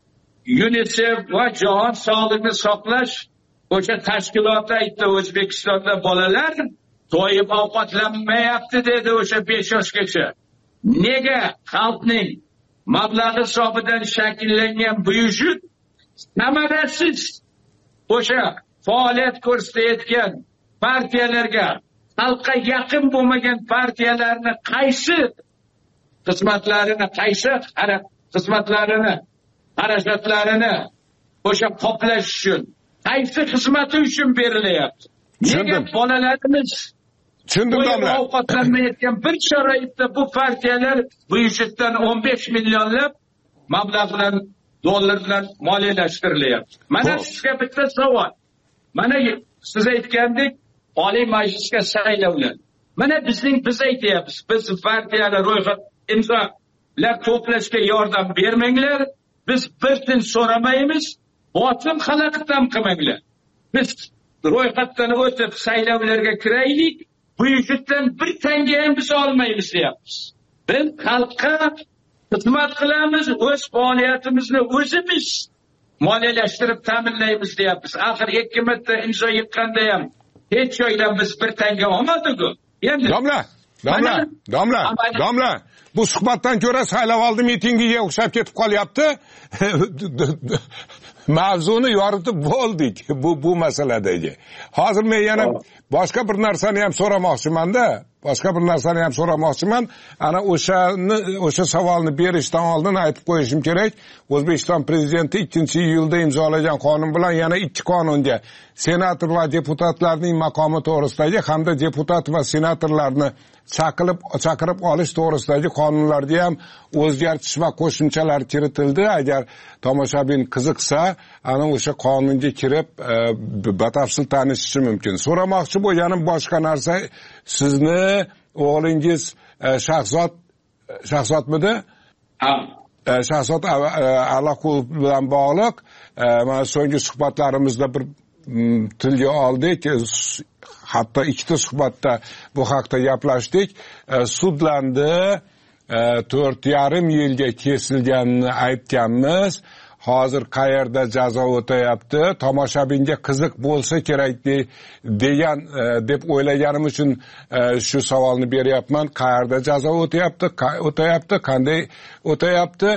UNICEF va Jahon sog'liqni saqlash o'sha tashkiloti aytdi, O'zbekistonda bolalar to'yib ovqatlanmayapti dedi o'sha besh yoshgacha. Nega xalqning mablag'i hisobidan shakllangan byudjet samarasiz o'sha faoliyat ko'rsatayotgan partiyalarga, xalqqa yaqin bo'lmagan partiyalarni qaysi xizmatlarini, qaysi xizmatlarini, xarajatlarini o'sha qoplash uchun, qaysi xizmati uchun berilyapti? Nega bolalarimiz tushundim, domla. Ovqatlanmayotgan bir sharoitda bu partiyalar byudjetdan o'n besh millionlab mablag'lar dollar bilan moliyalashtiryapti. Mana sizga bitta savol. Mana siz aytgandek Oliy Majlisga saylovlar. Mana bizning biz aytyapmiz, biz partiyalar ro'yxat imzolar to'plashga yordam bermanglar. Biz bir tin so'ramaymiz, botim xalaqit ham qilmanglar. Biz ro'yxatdan o'tib saylovlarga kiraylik, byudjetdan bir tanga ham biz olmaymiz deyapmiz. Biz xalqqa xizmat qilamiz, o'z faoliyatimizni o'zimiz moliyalashtirib ta'minlaymiz deyapmiz. Axir ikki marta imzo yiqqanda ham hech joydan biz bir tanga olmadik-ku. Endi domla, domla, domla, domla. Bu suhbatdan ko'ra saylovoldi mitingiga o'xshab ketib qolyapti. Mavzuni yoritib bo'ldik bu bu masaladagi. Hozir men yana boshqa bir narsani ham so'ramoqchiman-da. boshqa bir narsani ham so'ramoqchiman. Ana o'shani o'sha savolni berishdan oldin aytib qo'yishim kerak. O'zbekiston prezidenti ikkinchi iyulda imzolagan qonun bilan yana ikki qonunga senator va deputatlarning maqomi to'g'risidagi hamda deputat va senatorlarni chaqirib chaqirib olish to'g'risidagi qonunlarga ham o'zgartish va qo'shimchalar kiritildi. Agar tomoshabin qiziqsa, ana o'sha qonunga kirib batafsil tanishishi mumkin. So'ramoqchi bo'lganim boshqa narsa, sizni o'g'lingiz Shahzod Shahzodmidi? Ha. Shahzod Alaqulov bilan bog'liq mana so'nggi suhbatlarimizda bir tilga oldik. Hatto ikkita suhbatda bu haqda gaplashdik. Sudlandi, to'rt yarim yilga kesilganini aytganmiz. Hozir qayerda jazo o'tayapti? Tomoshabinga qiziq bo'lsa kerak degan deb o'ylaganim uchun shu savolni beryapman. Qayerda jazo o'tayapti? O'tayapti, qanday o'tayapti?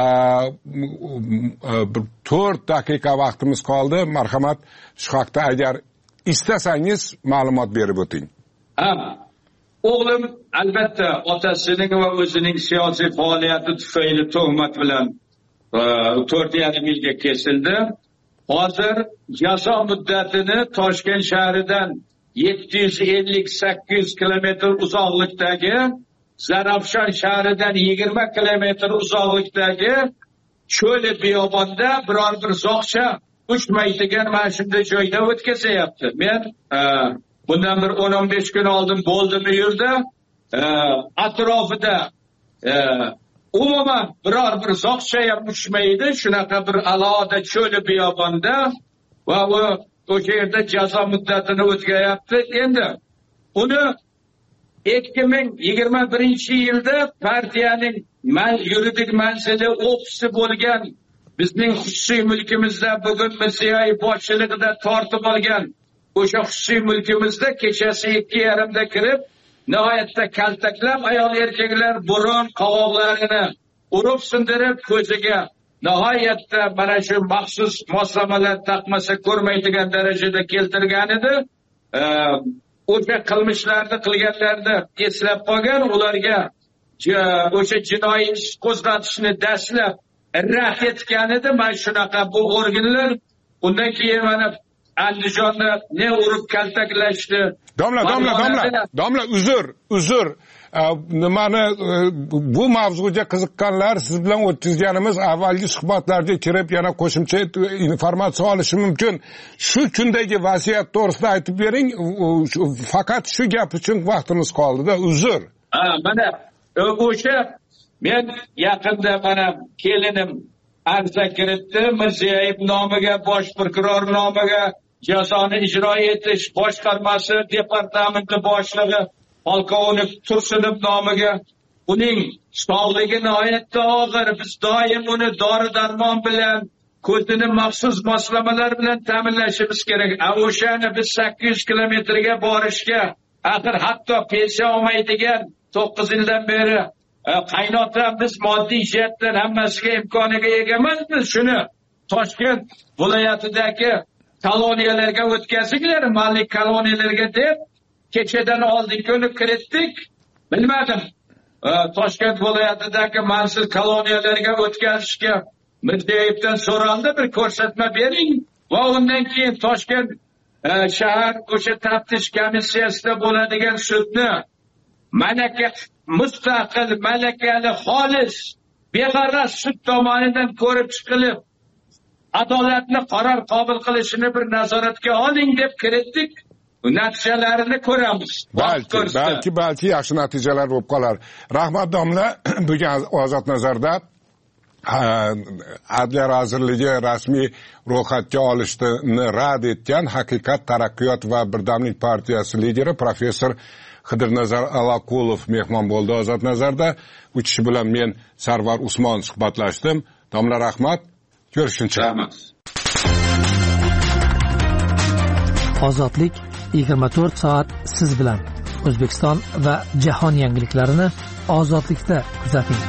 to'rt daqiqa vaqtimiz qoldi. Marhamat, shu haqda agar istasangiz ma'lumot berib o'ting. Ha. O'g'lim albatta otasining va o'zining siyosiy faoliyati tufayli tuhmat bilan to'rt yarim yilga kesildi. Hozir jazo muddatini Toshkent shahridan yetti yuz ellik sakkiz kilometr uzoqlikdagi, Zarafshon shahridan yigirma kilometr uzoqlikdagi cho'li biyobonda biror bir zoqcha uchmaydigan mana shunday joyda o'tkazayapti. Men bundan bir o'n o'n besh kun oldin bo'ldim bu yerda, atrofida umuman biror bir zoqcha ham uchmaydi, shunaqa bir alohida cho'li biyobonda va u o'sha yerda jazo muddatini o'tkazayapti. Endi uni ikki ming yigirma birinchi yilda partiyaning yuridik manzili ofisi bo'lgan bizning xususiy mulkimizda bugun Mirziyoyev boshchiligida tortib olgan o'sha xususiy mulkimizda kechasi ikki yarimda kirib, nihoyatda kaltaklab ayol erkaklar burun qovoqlarini urib sindirib ko'ziga nihoyatda mana shu maxsus moslamalar taqmasa ko'rmaydigan darajada keltirgan edi. O'sha qilmishlarni qilganlarni eslab qolgan, ularga o'sha jinoiy ish qo'zg'atishni dastlab rad etgan edi. Mana shunaqa bu organlar undan keyin mana Andijonni ne urib kaltaklashdi. Domla, domla, domla, domla, uzr, uzr. Nimani bu mavzuga qiziqqanlar siz bilan o'tkazganimiz avvalgi suhbatlarga kirib yana qo'shimcha informatsiya olishi mumkin. Shu kundagi vaziyat to'g'risida aytib bering. Faqat shu gap uchun vaqtimiz qoldi-da, uzr. Ha, mana o'sha men yaqinda mana kelinim arza kiritdi, Mirziyoyev nomiga, bosh prokuror nomiga jazoni ijro etish boshqarmasi departamenti boshlig'i Polkovnik Tursunov nomiga. Uning sog'ligi nihoyatda og'ir. Biz doim uni dori-darmon bilan, ko'zini maxsus moslamalar bilan ta'minlashimiz kerak. O'shani biz sakkiz yuz kilometrga borishga, axir hatto pensiya olmaydigan to'qqiz yildan beri qaynotam biz moddiy jihatdan hammasiga imkoniga ega emasmiz. Shuni Toshkent viloyatidagi koloniyalarga o'tkazinglar, malik koloniyalarga deb kechadan oldin kuni kiritdik. Bilmadim, Toshkent viloyatidagi mansur koloniyalarga o'tkazishga Mirziyoyevdan so'raldi, bir ko'rsatma bering. Va undan keyin Toshkent shahar o'sha taftish komissiyasida bo'ladigan sudni malaka mustaqil, malakali, xolis, beg'araz sud tomonidan ko'rib chiqilib, adolatli qaror qabul qilishini bir nazoratga oling deb kiritdik. Natijalarini ko'ramiz. Balki, balki, balki yaxshi natijalar bo'lib qolar. Rahmat domla, bugun Ozod nazarda Adliya vazirligi rasmiy ro'yxatga olishni rad etgan Haqiqat, taraqqiyot va birdamlik partiyasi lideri professor Xidirnazar Alaqulov mehmon bo'ldi Ozod nazarda. U kishi bilan men Sarvar Usmon suhbatlashdim. Domla rahmat. Ko'rishguncha. Ozodlik yigirma to'rt soat siz bilan. O'zbekiston va jahon yangiliklarini Ozodlikda kuzating.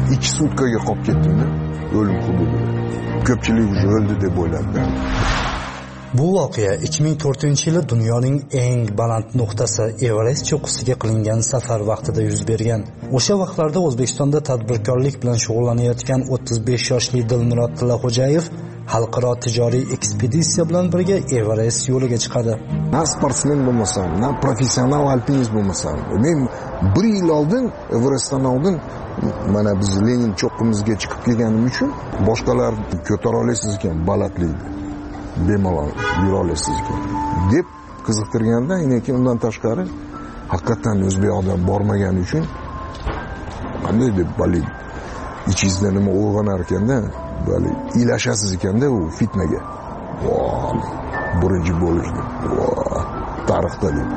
ikki sutkaga qolib ketdimda o'lim hududida. Ko'pchilik уже o'ldi deb o'yladi. Bu voqea ikki ming to'rtinchi yili dunyoning eng baland nuqtasi Everest cho'qqisiga qilingan safar vaqtida yuz bergan. O'sha vaqtlarda O'zbekistonda tadbirkorlik bilan shug'ullanayotgan o'ttiz besh yoshli Dilmurod Tillaxo'jayev xalqaro tijoriy ekspeditsiya bilan birga Everest yo'liga chiqadi. Na sportsmen bo'lmasam, na professional alpinist bo'lmasam, men bir yil oldin Everestdan oldin mana biz Lenin cho'qqimizga chiqib kelganim uchun boshqalar ko'tara olasiz ekan balandlikni. Bemalol yura olasiz ekan deb qiziqtirganda, lekin undan tashqari haqiqatan o'zbek odam bormagani uchun qanday deb bali ichingizda nima uyg'onar ekanda, bali ilashasiz ekanda u fitnaga. Voy, birinchi bo'lishdi. Voy, tarixda deb.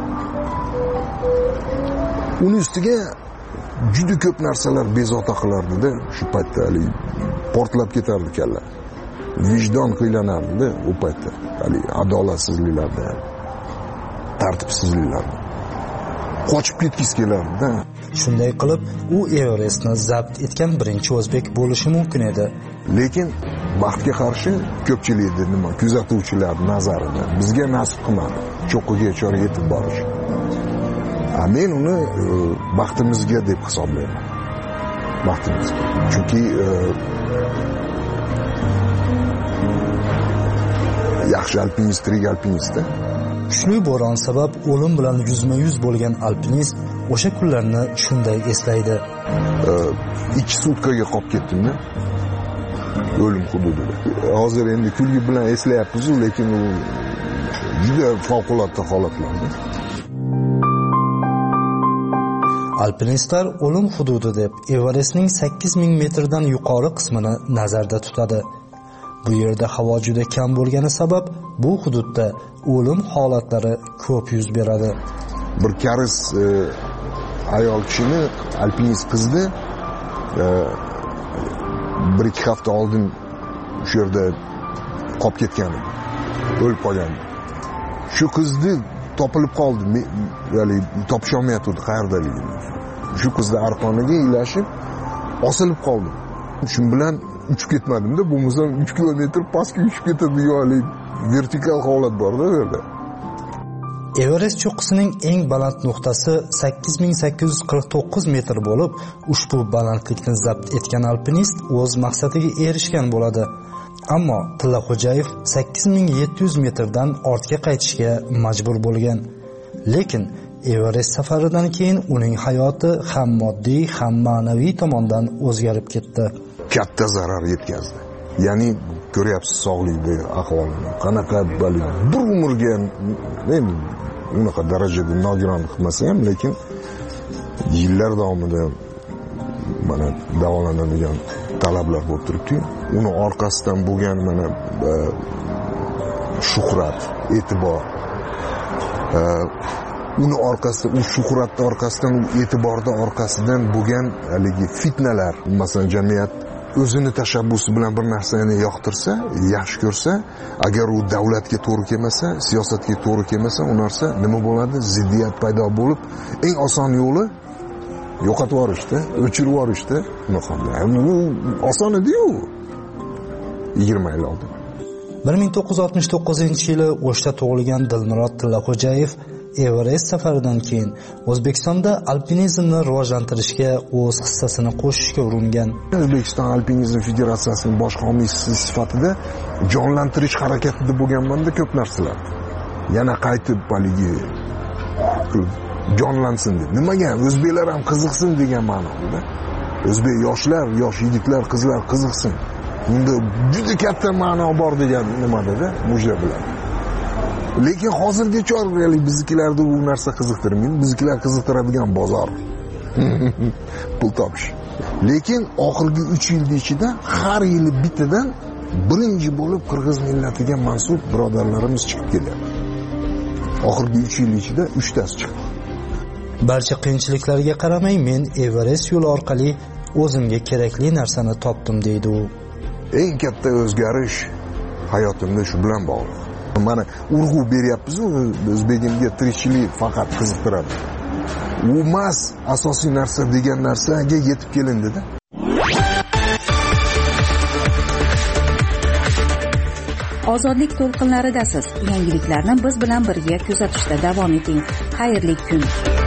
Uni ustiga juda ko'p narsalar bezovta qilardi-da, shu paytda hali portlab ketardi kalla. Vijdon qiylanardi u paytda. Hali adolatsizliklarda, tartibsizliklarda. Qochib ketgisi kelardi-da. Shunday qilib, u Everestni zabt etgan birinchi o'zbek bo'lishi mumkin edi. Lekin baxtga qarshi ko'pchilikda nima kuzatuvchilar nazarida bizga nasib qilmadi cho'qqiga yetib borish. Men uni baxtimizga deb hisoblayman. Baxtimizga. Chunki yaxshi alpinist, tirik alpinistda. Kuchli bo'ron sabab o'lim bilan yuzma-yuz bo'lgan alpinist o'sha kunlarni shunday eslaydi. ikki sutkaga qolib ketdimda o'lim hududida. Hozir endi kulgi bilan eslayapmiz, lekin u juda favqulodda holatlarda. Alpinistlar o'lim hududi deb Everestning sakkiz ming metrdan yuqori qismini nazarda tutadi. Bu yerda havo juda kam bo'lgani sabab bu hududda o'lim holatlari ko'p yuz beradi. Bir karis e, ayol kishini alpinist qizni e, bir ikki hafta oldin shu yerda qolib ketgan edi. O'lib qolgan. Shu qizni topilib qoldi, ya'ni topish olmayapti qayerdaligini. Shu qizni arqoniga ilashib osilib qoldi. Shu bilan uchib ketmadim-da, bo'lmasa uch kilometr pastga uchib ketadigan vertikal holat bor-da bu yerda. Everest cho'qqisining eng baland nuqtasi sakkiz ming sakkiz yuz qirq to'qqiz metr bo'lib, ushbu balandlikni zabt etgan alpinist o'z maqsadiga erishgan bo'ladi. Ammo Tillaxo'jayev sakkiz ming yetti yuz metrdan ortga qaytishga majbur bo'lgan. Lekin Everest safaridan keyin uning hayoti ham moddiy, ham ma'naviy tomondan o'zgarib ketdi. Katta zarar yetkazdi. Ya'ni ko'ryapsiz sog'likdagi ahvolini. Qanaqa bali bir umrga men unaqa darajada nogiron qilmasa ham, lekin yillar davomida mana davolanadigan talablar bo'lib turibdi. Uni orqasidan bo'lgan mana shuhrat, e'tibor, uni orqasidan, u shuhratning orqasidan, u e'tiborning orqasidan bo'lgan haligi fitnalar, masalan jamiyat o'zini tashabbusi bilan bir narsani yoqtirsa, yaxshi ko'rsa, agar u davlatga to'g'ri kelmasa, siyosatga to'g'ri kelmasa, u narsa nima bo'ladi? Ziddiyat paydo bo'lib, eng oson yo'li yo'qotib yuborishda, o'chirib yuborishda. Bu oson edi-yu. yigirma yil oldin. bir ming to'qqiz yuz oltmish to'qqizinchi yili O'shda tug'ilgan Dilmurod Tillaxo'jayev Everest safaridan keyin O'zbekistonda alpinizmni rivojlantirishga o'z hissasini qo'shishga uringan. O'zbekiston Alpinizm Federatsiyasining bosh homiysi sifatida jonlantirish harakatida bo'lganman-da ko'p narsalar. Yana qaytib haligi jonlansin deb. Nimaga? O'zbeklar ham qiziqsin degan ma'noda. O'zbek yoshlar, yosh yigitlar, qizlar qiziqsin. Bunda juda katta ma'no bor degan nimada-da, mujra bilan. Lekin hozirgacha biznikilarda u narsa qiziqtirmaydi. Biznikilar qiziqtiradigan bozor. Pul topish. Lekin oxirgi uch yil ichida har yili bittadan birinchi bo'lib qirg'iz millatiga mansub birodarlarimiz chiqib keladi. Oxirgi uch yil ichida uchtasi chiqdi. Barcha qiyinchiliklarga qaramay men Everest yo'li orqali o'zimga kerakli narsani topdim deydi u. Eng katta o'zgarish hayotimda shu bilan bog'liq. Mana urg'u beryapmiz, o'zbegimga tirikchilik faqat qiziqtiradi. U mas asosiy narsa degan narsaga yetib kelindida. Ozodlik to'lqinlaridasiz. Yangiliklarni biz bilan birga kuzatishda davom eting. Xayrli kun.